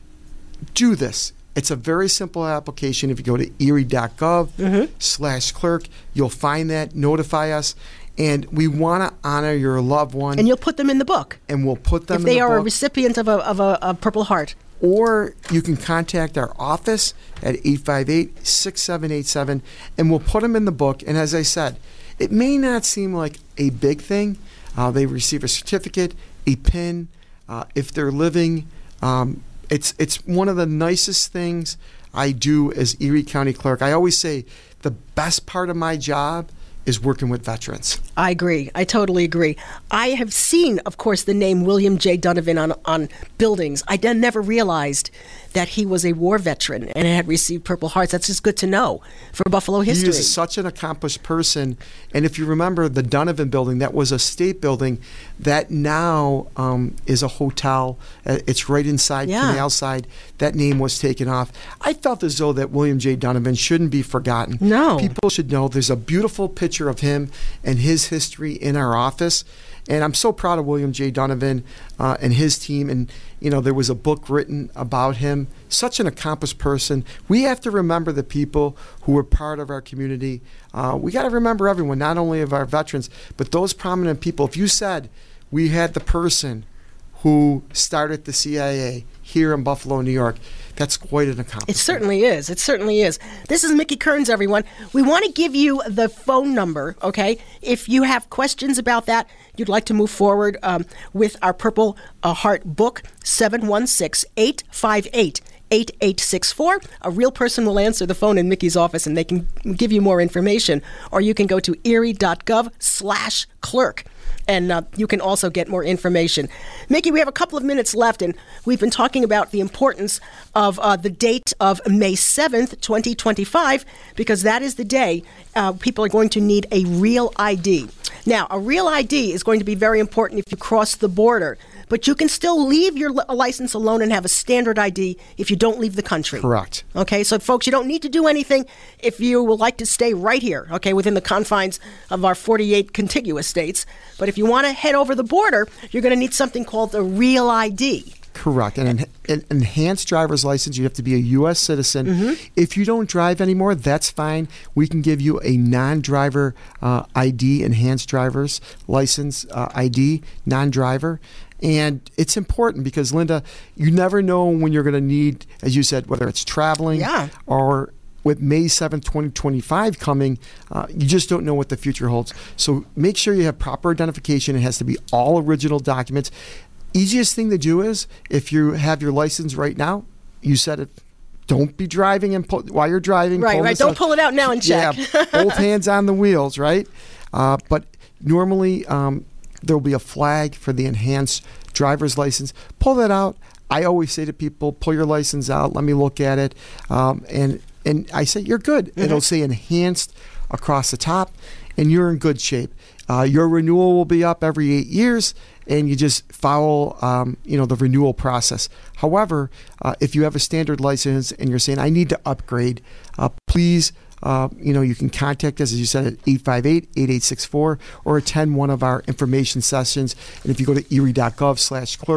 do this. It's a very simple application. If you go to erie dot gov Mm-hmm. slash clerk, you'll find that. Notify us. And we want to honor your loved one. And you'll put them in the book. And we'll put them if in they the are a book. recipient of a, of a, a Purple Heart. Or you can contact our office at eight five eight, six seven eight seven, and we'll put them in the book. And as I said, it may not seem like a big thing. Uh, they receive a certificate, a pin. Uh, if they're living, um, it's it's one of the nicest things I do as Erie County Clerk. I always say the best part of my job is working with veterans. I agree. I totally agree. I have seen, of course, the name William J. Donovan on, on buildings. I then never realized that he was a war veteran and had received Purple Hearts. That's just good to know for Buffalo history. He is such an accomplished person. And if you remember the Donovan building, that was a state building that now um, is a hotel. Uh, It's right inside Yeah. Canal Side. That name was taken off. I felt as though that William J. Donovan shouldn't be forgotten. No. People should know there's a beautiful picture of him and his history in our office. And I'm so proud of William J. Donovan uh, and his team. And, you know, there was a book written about him. Such an accomplished person. We have to remember the people who were part of our community. Uh, we got to remember everyone, not only of our veterans, but those prominent people. If you said we had the person who started the C I A here in Buffalo, New York, that's quite an accomplishment. It certainly is. It certainly is. This is Mickey Kearns, everyone. We want to give you the phone number, okay? If you have questions about that, you'd like to move forward um, with our Purple uh, Heart book, seven one six, eight five eight, eight eight six four. A real person will answer the phone in Mickey's office, and they can give you more information. Or you can go to erie dot gov slash clerk. And uh, you can also get more information. Mickey, we have a couple of minutes left, and we've been talking about the importance of uh, the date of May seventh, twenty twenty-five, because that is the day uh, people are going to need a real I D. Now, a real I D is going to be very important if you cross the border, but you can still leave your li- license alone and have a standard I D if you don't leave the country. Correct. Okay, so folks, you don't need to do anything if you would like to stay right here, okay, within the confines of our forty-eight contiguous states. But if you want to head over the border, you're going to need something called a real I D. Correct. An, en- an enhanced driver's license, you have to be a U S citizen. Mm-hmm. If you don't drive anymore, that's fine. We can give you a non-driver uh, I D, enhanced driver's license uh, I D, non-driver. And it's important because, Linda, you never know when you're going to need, as you said, whether it's traveling Yeah. or with May seventh, twenty twenty-five coming, uh, you just don't know what the future holds. So make sure you have proper identification. It has to be all original documents. Easiest thing to do is, if you have your license right now, you said it, don't be driving and pull, while you're driving. Right, pull right. this Don't out. pull it out now and check. Yeah, both hands on the wheels, right? Uh, but normally um, there will be a flag for the enhanced driver's license. Pull that out. I always say to people, pull your license out. Let me look at it. Um, and And I say, you're good. Mm-hmm. It'll say enhanced across the top, and you're in good shape. Uh, your renewal will be up every eight years, and you just follow, um, you know, the renewal process. However, uh, if you have a standard license and you're saying, I need to upgrade, uh, please, uh, you know, you can contact us, as you said, at eight five eight, eight eight six four, or attend one of our information sessions. And if you go to erie dot gov slash clerk,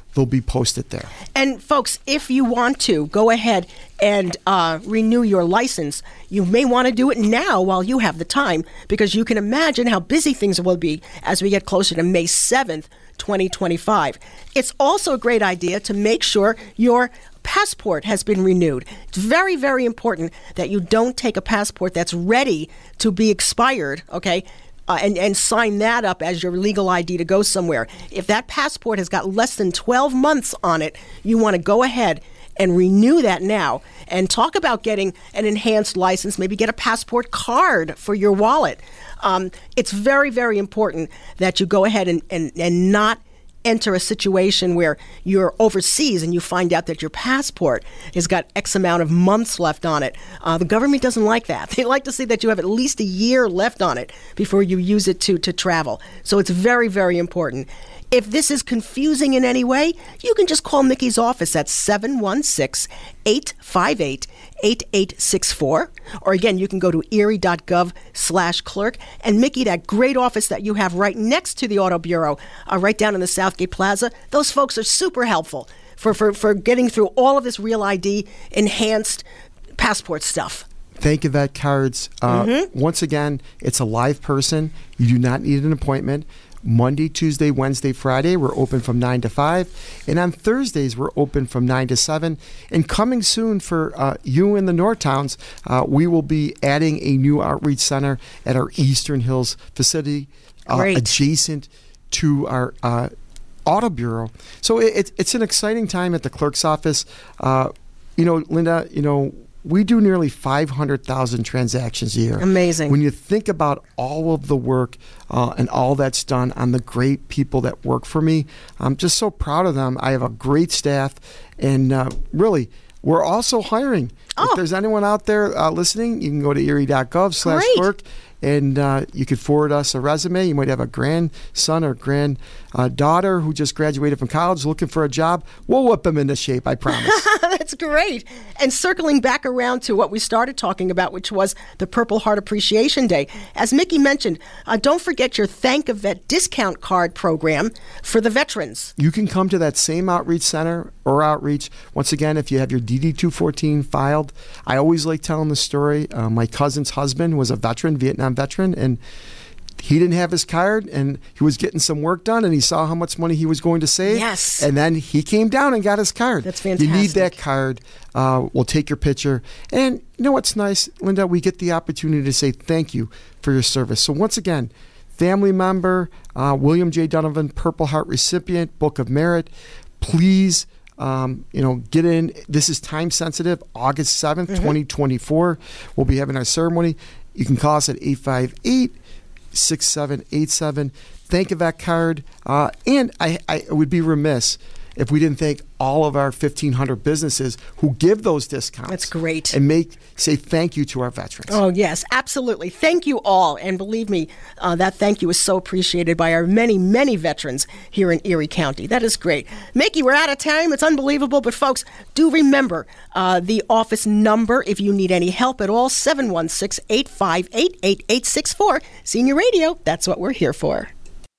they'll be posted there. And folks, if you want to, go ahead and uh, renew your license. You may want to do it now while you have the time, because you can imagine how busy things will be as we get closer to May seventh, twenty twenty-five. It's also a great idea to make sure your passport has been renewed. It's very, very important that you don't take a passport that's ready to be expired, okay? Uh, and, and sign that up as your legal I D to go somewhere. If that passport has got less than twelve months on it, you want to go ahead and renew that now. And talk about getting an enhanced license, maybe get a passport card for your wallet. Um, it's very, very important that you go ahead and, and, and not enter a situation where you're overseas and you find out that your passport has got X amount of months left on it. Uh, the government doesn't like that. They like to see that you have at least a year left on it before you use it to, to travel. So it's very, very important. If this is confusing in any way, you can just call Mickey's office at seven one six, eight five eight, eight eight six four. Or again, you can go to erie.gov slash clerk. And Mickey, that great office that you have right next to the Auto Bureau, uh, right down in the Southgate Plaza, those folks are super helpful for, for, for getting through all of this Real I D enhanced passport stuff. Thank you, Vet Cards. Uh, Mm-hmm. Once again, it's a live person. You do not need an appointment. Monday, Tuesday, Wednesday, Friday, we're open from nine to five. And on Thursdays, we're open from nine to seven. And coming soon for uh, you in the North Towns, uh, we will be adding a new outreach center at our Eastern Hills facility, uh, adjacent to our uh, Auto Bureau. So it, it, it's an exciting time at the clerk's office. Uh, you know, Linda, you know, we do nearly five hundred thousand transactions a year. Amazing. When you think about all of the work uh, and all that's done on the great people that work for me, I'm just so proud of them. I have a great staff, and uh, really, we're also hiring. Oh. If there's anyone out there uh, listening, you can go to erie.gov slash Great. clerk, and uh, you could forward us a resume. You might have a grandson or granddaughter who just graduated from college looking for a job. We'll whip them into shape, I promise. That's great. And circling back around to what we started talking about, which was the Purple Heart Appreciation Day. As Mickey mentioned, uh, don't forget your Thank a Vet discount card program for the veterans. You can come to that same outreach center or outreach. Once again, if you have your D D two fourteen filed, I always like telling the story. Uh, my cousin's husband was a veteran, Vietnam veteran, and he didn't have his card, and he was getting some work done, and he saw how much money he was going to save. Yes. And then he came down and got his card. That's fantastic. You need that card. Uh, we'll take your picture. And you know what's nice, Linda? We get the opportunity to say thank you for your service. So once again, family member, uh, William J. Donovan, Purple Heart recipient, Book of Merit, please Um, you know, get in. This is time sensitive. August seventh, Mm-hmm. twenty twenty-four. We'll be having our ceremony. You can call us at eight five eight, six seven eight seven. Thank a Vet Card. Uh, and I, I would be remiss if we didn't thank all of our fifteen hundred businesses who give those discounts. That's great. And make say thank you to our veterans. Oh, yes, absolutely. Thank you all. And believe me, uh, that thank you is so appreciated by our many, many veterans here in Erie County. That is great. Mickey, we're out of time. It's unbelievable. But folks, do remember uh, the office number if you need any help at all, seven one six, eight five eight, eight eight six four. Senior Radio, that's what we're here for.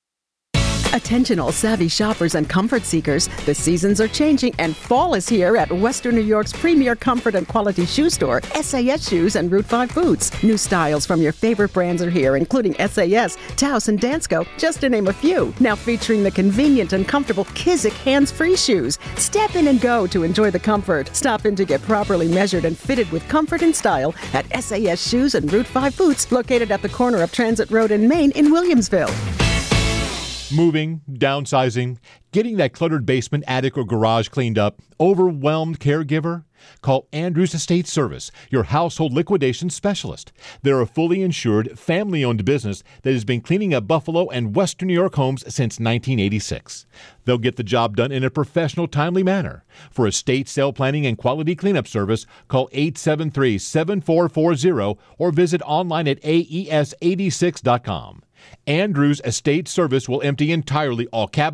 Attention all savvy shoppers and comfort seekers. The seasons are changing and fall is here at Western New York's premier comfort and quality shoe store, S A S Shoes and Route five Boots. New styles from your favorite brands are here, including S A S, Taos, and Dansko, just to name a few. Now featuring the convenient and comfortable Kizik hands-free shoes. Step in and go to enjoy the comfort. Stop in to get properly measured and fitted with comfort and style at S A S Shoes and Route five Boots, located at the corner of Transit Road and Main in Williamsville. Moving, downsizing, getting that cluttered basement, attic, or garage cleaned up, overwhelmed caregiver? Call Andrews Estate Service, your household liquidation specialist. They're a fully insured, family-owned business that has been cleaning up Buffalo and Western New York homes since nineteen eighty-six. They'll get the job done in a professional, timely manner. For estate sale planning and quality cleanup service, call eight seven three, seven four four zero or visit online at A E S eighty-six dot com. Andrews Estate Service will empty entirely all cabinets,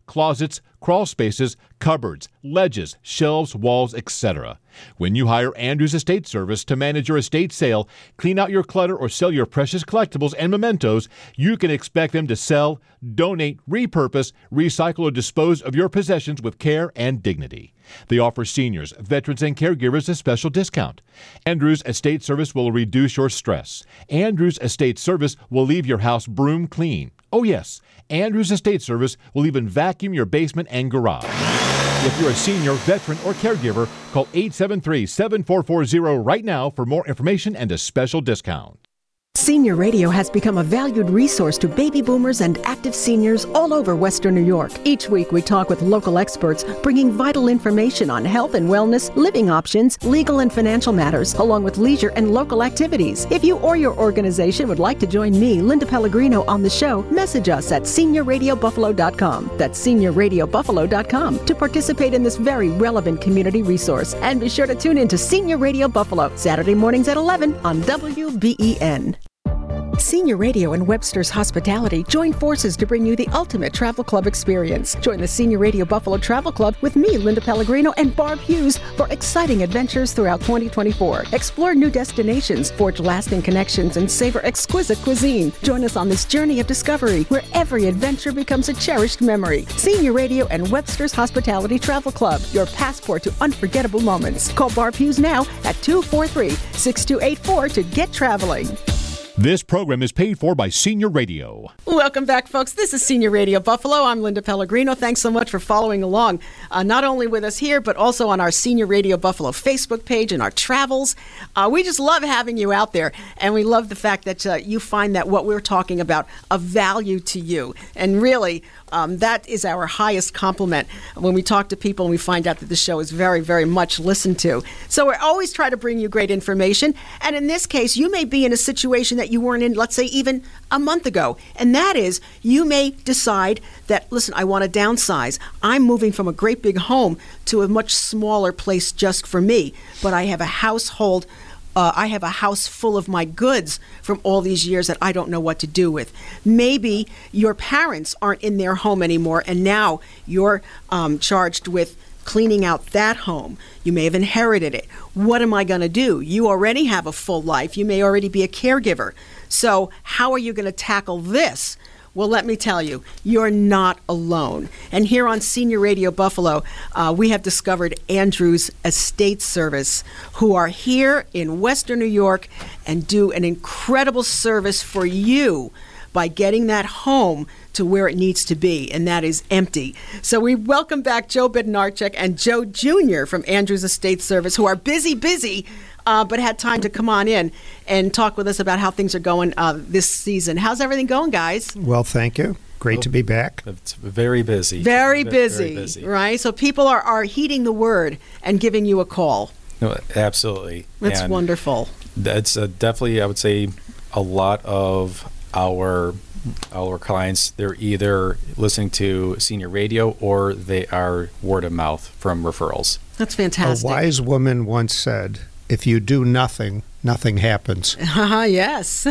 closets, crawl spaces, cupboards, ledges, shelves, walls, et cetera. When you hire Andrews Estate Service to manage your estate sale, clean out your clutter, or sell your precious collectibles and mementos, you can expect them to sell, donate, repurpose, recycle, or dispose of your possessions with care and dignity. They offer seniors, veterans, and caregivers a special discount. Andrews Estate Service will reduce your stress. Andrews Estate Service will leave your house broom clean. Oh yes, Andrews Estate Service will even vacuum your basement and garage. If you're a senior, veteran, or caregiver, call eight seven three, seven four four zero right now for more information and a special discount. Senior Radio has become a valued resource to baby boomers and active seniors all over Western New York. Each week we talk with local experts, bringing vital information on health and wellness, living options, legal and financial matters, along with leisure and local activities. If you or your organization would like to join me, Linda Pellegrino, on the show, message us at senior radio buffalo dot com. That's senior radio buffalo dot com to participate in this very relevant community resource. And be sure to tune in to Senior Radio Buffalo, Saturday mornings at eleven on W B E N. Senior Radio and Webster's Hospitality join forces to bring you the ultimate travel club experience. Join the Senior Radio Buffalo Travel Club with me, Linda Pellegrino, and Barb Hughes for exciting adventures throughout twenty twenty-four. Explore new destinations, forge lasting connections, and savor exquisite cuisine. Join us on this journey of discovery where every adventure becomes a cherished memory. Senior Radio and Webster's Hospitality Travel Club, your passport to unforgettable moments. Call Barb Hughes now at two four three, six two eight four to get traveling. This program is paid for by Senior Radio. Welcome back, folks. This is Senior Radio Buffalo. I'm Linda Pellegrino. Thanks so much for following along, uh, not only with us here, but also on our Senior Radio Buffalo Facebook page and our travels. Uh, we just love having you out there, and we love the fact that uh, you find that what we're talking about of value to you. And really, Um, that is our highest compliment when we talk to people and we find out that the show is very, very much listened to. So we always try to bring you great information. And in this case, you may be in a situation that you weren't in, let's say, even a month ago. And that is, you may decide that, listen, I want to downsize. I'm moving from a great big home to a much smaller place just for me. But I have a household Uh, I have a house full of my goods from all these years that I don't know what to do with. Maybe your parents aren't in their home anymore, and now you're um, charged with cleaning out that home. You may have inherited it. What am I going to do? You already have a full life. You may already be a caregiver. So how are you going to tackle this? Well, let me tell you, you're not alone. And here on Senior Radio Buffalo, uh, we have discovered Andrews Estate Service, who are here in Western New York and do an incredible service for you by getting that home to where it needs to be, and that is empty. So we welcome back Joe Bednarchuk and Joe Junior from Andrews Estate Service, who are busy, busy, uh, but had time to come on in and talk with us about how things are going uh, this season. How's everything going, guys? Well, thank you. Great to be back. It's very busy. Very busy, very busy. Right? So people are, are heeding the word and giving you a call. No, absolutely. That's and wonderful. That's uh, definitely, I would say, a lot of our our clients, they're either listening to Senior Radio or they are word of mouth from referrals. That's fantastic. A wise woman once said, if you do nothing, nothing happens. Uh, yes.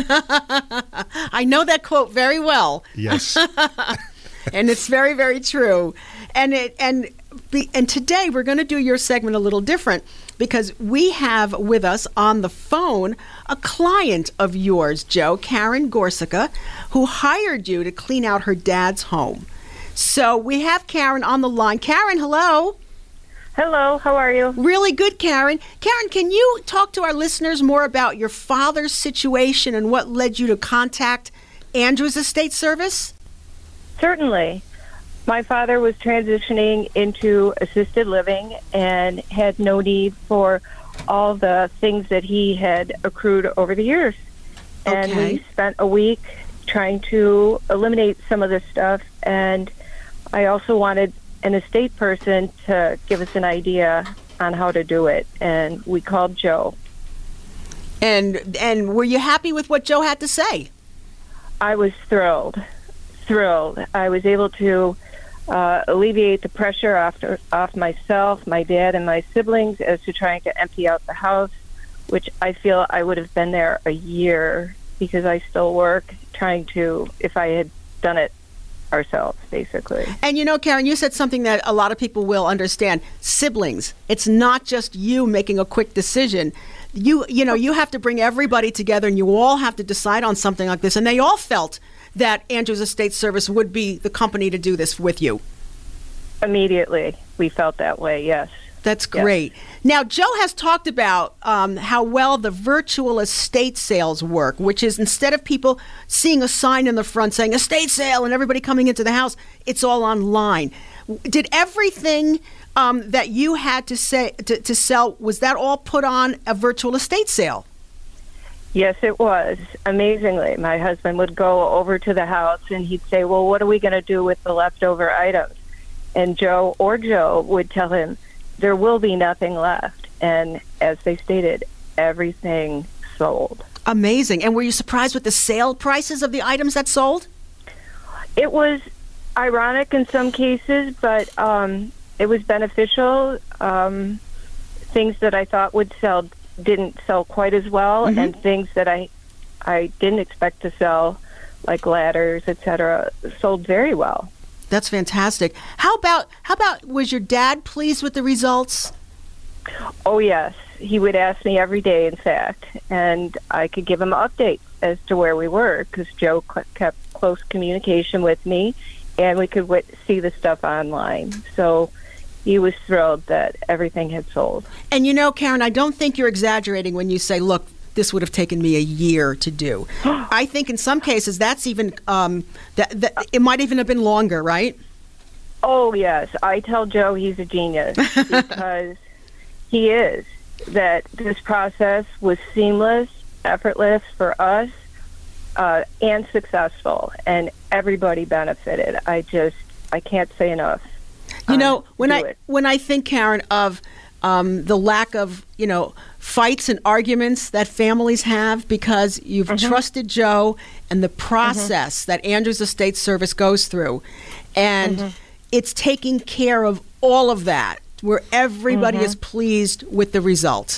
I know that quote very well. Yes. And it's very, very true. And it and be, and today we're going to do your segment a little different because we have with us on the phone a client of yours, Joe, Karen Gorsica, who hired you to clean out her dad's home. So we have Karen on the line. Karen, hello. Hello, how are you? Really good, Karen. Karen, can you talk to our listeners more about your father's situation and what led you to contact Andrews Estate Service? Certainly. My father was transitioning into assisted living and had no need for all the things that he had accrued over the years. And Okay. we spent a week trying to eliminate some of this stuff. And I also wanted an estate person to give us an idea on how to do it. And we called Joe. And and were you happy with what Joe had to say? I was thrilled, thrilled. I was able to uh, alleviate the pressure off, off myself, my dad, and my siblings as to trying to empty out the house, which I feel I would have been there a year because I still work trying to, if I had done it ourselves, basically. And you know, Karen, you said something that a lot of people will understand. Siblings. It's not just you making a quick decision. You you know, you have to bring everybody together, and you all have to decide on something like this. And they all felt that Andrews Estate Service would be the company to do this with you. Immediately, we felt that way, yes. That's great. Yes. Now, Joe has talked about um, how well the virtual estate sales work, which is instead of people seeing a sign in the front saying estate sale and everybody coming into the house, it's all online. Did everything um, that you had to say to, to sell, was that all put on a virtual estate sale? Yes, it was. Amazingly, my husband would go over to the house and he'd say, well, what are we going to do with the leftover items? And Joe or Joe would tell him, there will be nothing left. And as they stated, everything sold. Amazing. And were you surprised with the sale prices of the items that sold? It was ironic in some cases, but um, it was beneficial. Um, things that I thought would sell didn't sell quite as well, mm-hmm. and things that I I didn't expect to sell, like ladders, et cetera, sold very well. That's fantastic. How about how about was your dad pleased with the results? Oh, yes. He would ask me every day, in fact, and I could give him updates as to where we were because Joe c- kept close communication with me, and we could w- see the stuff online. So he was thrilled that everything had sold. And you know, Karen, I don't think you're exaggerating when you say, look, this would have taken me a year to do. I think in some cases that's even, um, that, that it might even have been longer, right? Oh, yes. I tell Joe he's a genius because he is. That this process was seamless, effortless for us, uh, and successful, and everybody benefited. I just, I can't say enough. You know, um, when I it. when I think, Karen, of um, the lack of, you know, fights and arguments that families have because you've mm-hmm. trusted Joe and the process mm-hmm. that Andrews Estate Service goes through, and mm-hmm. it's taking care of all of that, where everybody mm-hmm. is pleased with the result.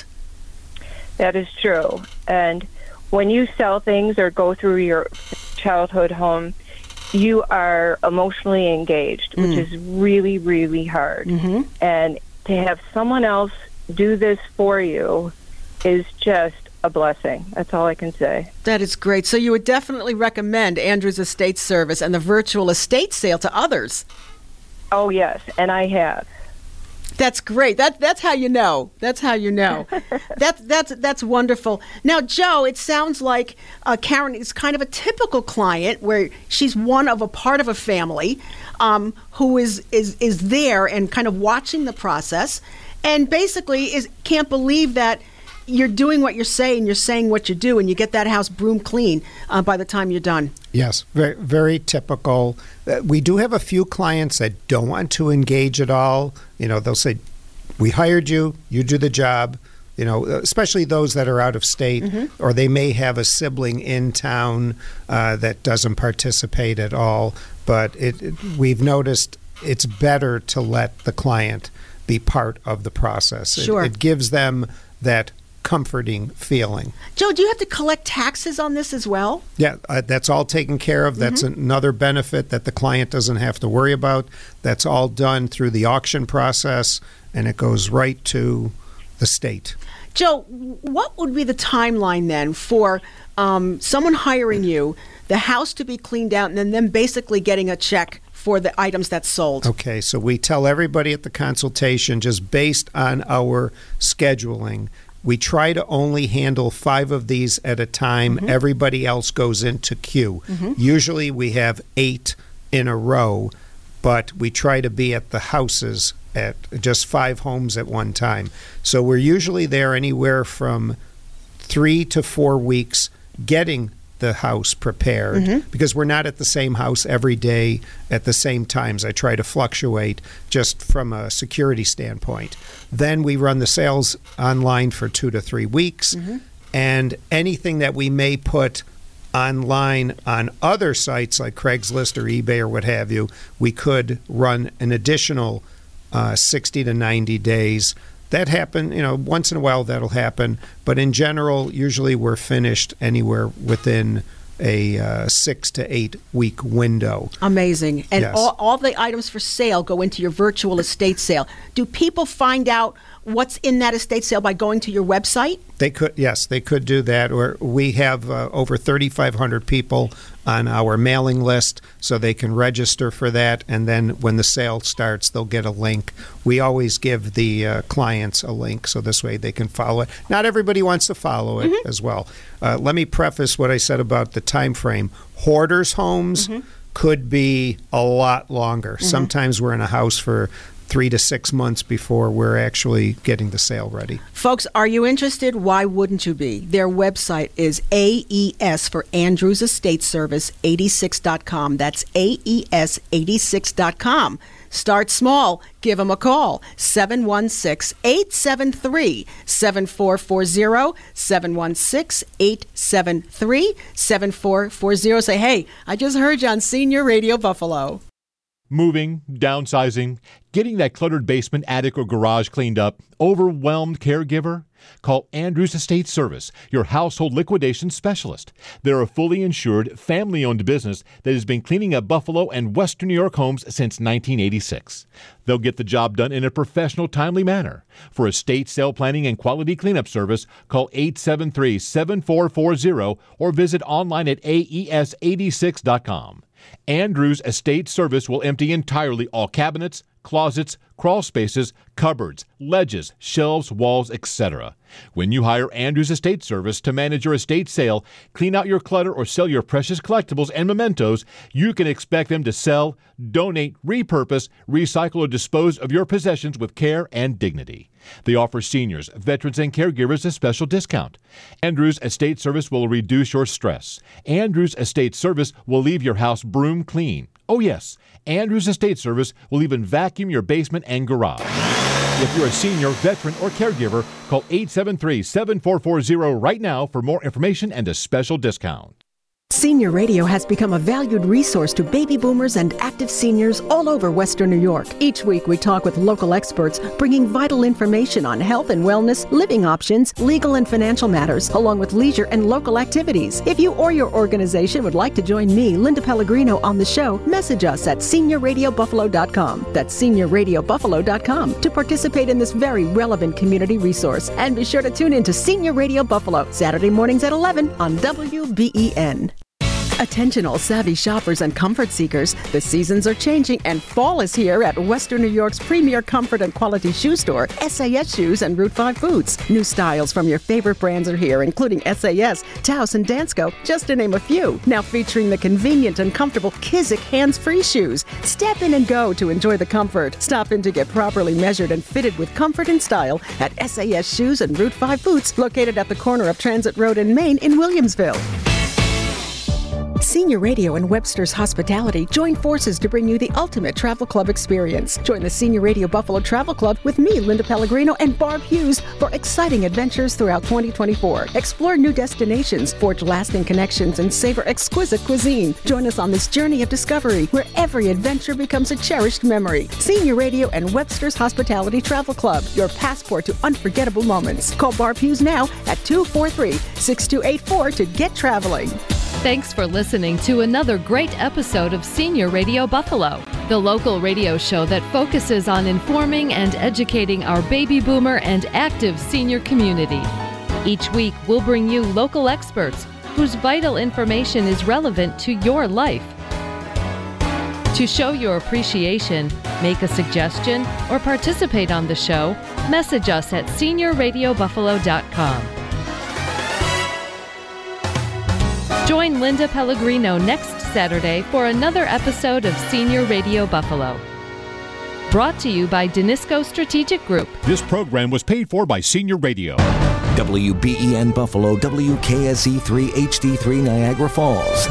That is true. And when you sell things or go through your childhood home, you are emotionally engaged, which Mm. is really, really hard. Mm-hmm. And to have someone else do this for you is just a blessing. That's all I can say. That is great. So you would definitely recommend Andrews Estate Service and the virtual estate sale to others. Oh, yes, and I have. That's great. That that's how you know. That's how you know. that's that's that's wonderful. Now, Joe, it sounds like uh, Karen is kind of a typical client where she's one of a part of a family um, who is is is there and kind of watching the process, and basically is can't believe that you're doing what you're saying, you're saying what you do, and you get that house broom clean uh, by the time you're done. Yes, very, very typical. Uh, we do have a few clients that don't want to engage at all. You know, they'll say, we hired you, you do the job, you know, especially those that are out of state, mm-hmm. or they may have a sibling in town uh, that doesn't participate at all. But it, it, we've noticed it's better to let the client be part of the process. Sure. It, it gives them that comforting feeling. Joe, do you have to collect taxes on this as well? Yeah, uh, that's all taken care of. That's mm-hmm. another benefit that the client doesn't have to worry about. That's all done through the auction process, and it goes right to the state. Joe, what would be the timeline then for um, someone hiring you, the house to be cleaned out, and then them basically getting a check for the items that sold? Okay, so we tell everybody at the consultation, just based on our scheduling, we try to only handle five of these at a time. Mm-hmm. Everybody else goes into queue. Mm-hmm. Usually we have eight in a row, but we try to be at the houses at just five homes at one time. So we're usually there anywhere from three to four weeks getting the house prepared, mm-hmm. because we're not at the same house every day at the same times. I try to fluctuate just from a security standpoint. Then we run the sales online for two to three weeks, mm-hmm. and anything that we may put online on other sites like Craigslist or eBay or what have you, we could run an additional uh, sixty to ninety days. That happen, you know, once in a while that'll happen, but in general, usually we're finished anywhere within a uh, six to eight week window. Amazing. And Yes. all, all the items for sale go into your virtual estate sale. Do people find out what's in that estate sale by going to your website? They could, yes, they could do that. Or we have uh, over thirty-five hundred people on our mailing list, so they can register for that. And then when the sale starts, they'll get a link. We always give the uh, clients a link, so this way they can follow it. Not everybody wants to follow it Mm-hmm. as well. Uh, let me preface what I said about the time frame. Hoarders' homes Mm-hmm. could be a lot longer. Mhm. Sometimes we're in a house for three to six months before we're actually getting the sale ready. Folks, are you interested? Why wouldn't you be? Their website is A E S for Andrews Estate Service eighty-six dot com. That's A E S eighty-six dot com. Start small. Give them a call. seven one six, eight seven three, seven four four zero. seven one six, eight seven three, seven four four zero. Say, hey, I just heard you on Senior Radio Buffalo. Moving, downsizing, getting that cluttered basement, attic, or garage cleaned up, overwhelmed caregiver? Call Andrews Estate Service, your household liquidation specialist. They're a fully insured, family-owned business that has been cleaning up Buffalo and Western New York homes since nineteen eighty-six. They'll get the job done in a professional, timely manner. For estate sale planning and quality cleanup service, call eight seven three, seven four four zero or visit online at A E S eighty-six dot com. Andrews Estate Service will empty entirely all cabinets, closets, crawl spaces, cupboards, ledges, shelves, walls, et cetera. When you hire Andrews Estate Service to manage your estate sale, clean out your clutter, or sell your precious collectibles and mementos, you can expect them to sell, donate, repurpose, recycle, or dispose of your possessions with care and dignity. They offer seniors, veterans, and caregivers a special discount. Andrews Estate Service will reduce your stress. Andrews Estate Service will leave your house broom clean. Oh yes, Andrews Estate Service will even vacuum your basement and garage. If you're a senior, veteran, or caregiver, call eight seven three, seven four four zero right now for more information and a special discount. Senior Radio has become a valued resource to baby boomers and active seniors all over Western New York. Each week we talk with local experts, bringing vital information on health and wellness, living options, legal and financial matters, along with leisure and local activities. If you or your organization would like to join me, Linda Pellegrino, on the show, message us at senior radio buffalo dot com. That's senior radio buffalo dot com to participate in this very relevant community resource. And be sure to tune in to Senior Radio Buffalo, Saturday mornings at eleven on W B E N. Attention all savvy shoppers and comfort seekers. The seasons are changing and fall is here at Western New York's premier comfort and quality shoe store, S A S Shoes and Route five Boots. New styles from your favorite brands are here, including S A S, Taos, and Dansko, just to name a few. Now featuring the convenient and comfortable Kizik hands-free shoes. Step in and go to enjoy the comfort. Stop in to get properly measured and fitted with comfort and style at S A S Shoes and Route five Boots, located at the corner of Transit Road and Main in Williamsville. Senior Radio and Webster's Hospitality join forces to bring you the ultimate travel club experience. Join the Senior Radio Buffalo Travel Club with me, Linda Pellegrino, and Barb Hughes for exciting adventures throughout twenty twenty-four. Explore new destinations, forge lasting connections, and savor exquisite cuisine. Join us on this journey of discovery where every adventure becomes a cherished memory. Senior Radio and Webster's Hospitality Travel Club, your passport to unforgettable moments. Call Barb Hughes now at two four three, six two eight four to get traveling. Thanks for listening to another great episode of Senior Radio Buffalo, the local radio show that focuses on informing and educating our baby boomer and active senior community. Each week, we'll bring you local experts whose vital information is relevant to your life. To show your appreciation, make a suggestion, or participate on the show, message us at senior radio buffalo dot com. Join Linda Pellegrino next Saturday for another episode of Senior Radio Buffalo. Brought to you by Danisco Strategic Group. This program was paid for by Senior Radio. W B E N Buffalo, W K S E three H D three Niagara Falls.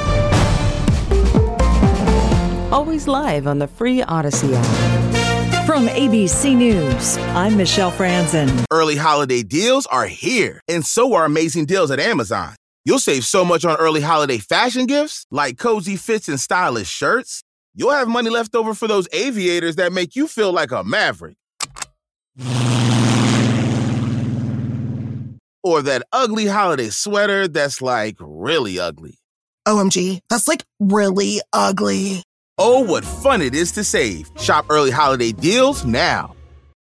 Always live on the free Odyssey app. From A B C News, I'm Michelle Franzen. Early holiday deals are here, and so are amazing deals at Amazon. You'll save so much on early holiday fashion gifts, like cozy fits and stylish shirts. You'll have money left over for those aviators that make you feel like a maverick. Or that ugly holiday sweater that's like really ugly. O M G, that's like really ugly. Oh, what fun it is to save. Shop early holiday deals now.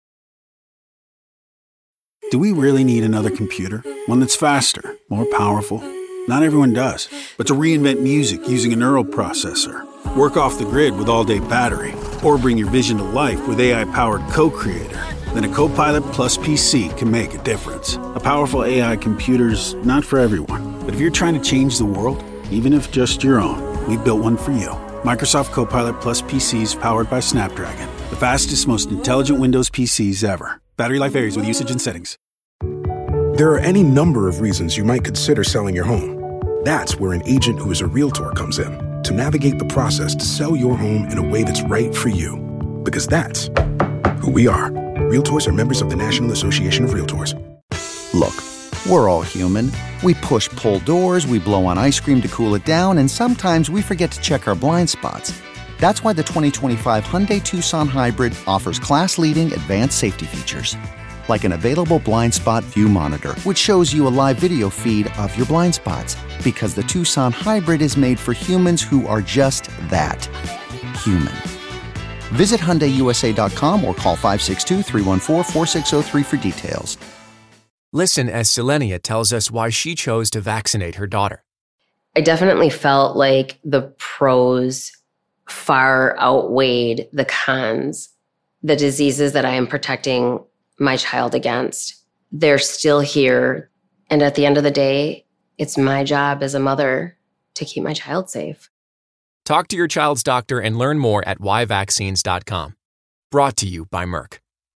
Do we really need another computer? One that's faster, more powerful? Not everyone does. But to reinvent music using a neural processor, work off the grid with all-day battery, or bring your vision to life with A I-powered Co-Creator, then a Copilot Plus P C can make a difference. A powerful A I computer's not for everyone. But if you're trying to change the world, even if just your own, we built one for you. Microsoft Copilot Plus P Cs powered by Snapdragon. The fastest, most intelligent Windows P Cs ever. Battery life varies with usage and settings. There are any number of reasons you might consider selling your home. That's where an agent who is a realtor comes in to navigate the process to sell your home in a way that's right for you. Because that's who we are. Realtors are members of the National Association of Realtors. Look, we're all human. We push pull doors, we blow on ice cream to cool it down, and sometimes we forget to check our blind spots. That's why the twenty twenty-five Hyundai Tucson Hybrid offers class-leading advanced safety features. Like an available blind spot view monitor, which shows you a live video feed of your blind spots. Because the Tucson Hybrid is made for humans who are just that, human. Visit Hyundai U S A dot com or call five six two, three one four, four six zero three for details. Listen as Selenia tells us why she chose to vaccinate her daughter. I definitely felt like the pros far outweighed the cons. The diseases that I am protecting my child against, they're still here. And at the end of the day, it's my job as a mother to keep my child safe. Talk to your child's doctor and learn more at why vaccines dot com. Brought to you by Merck.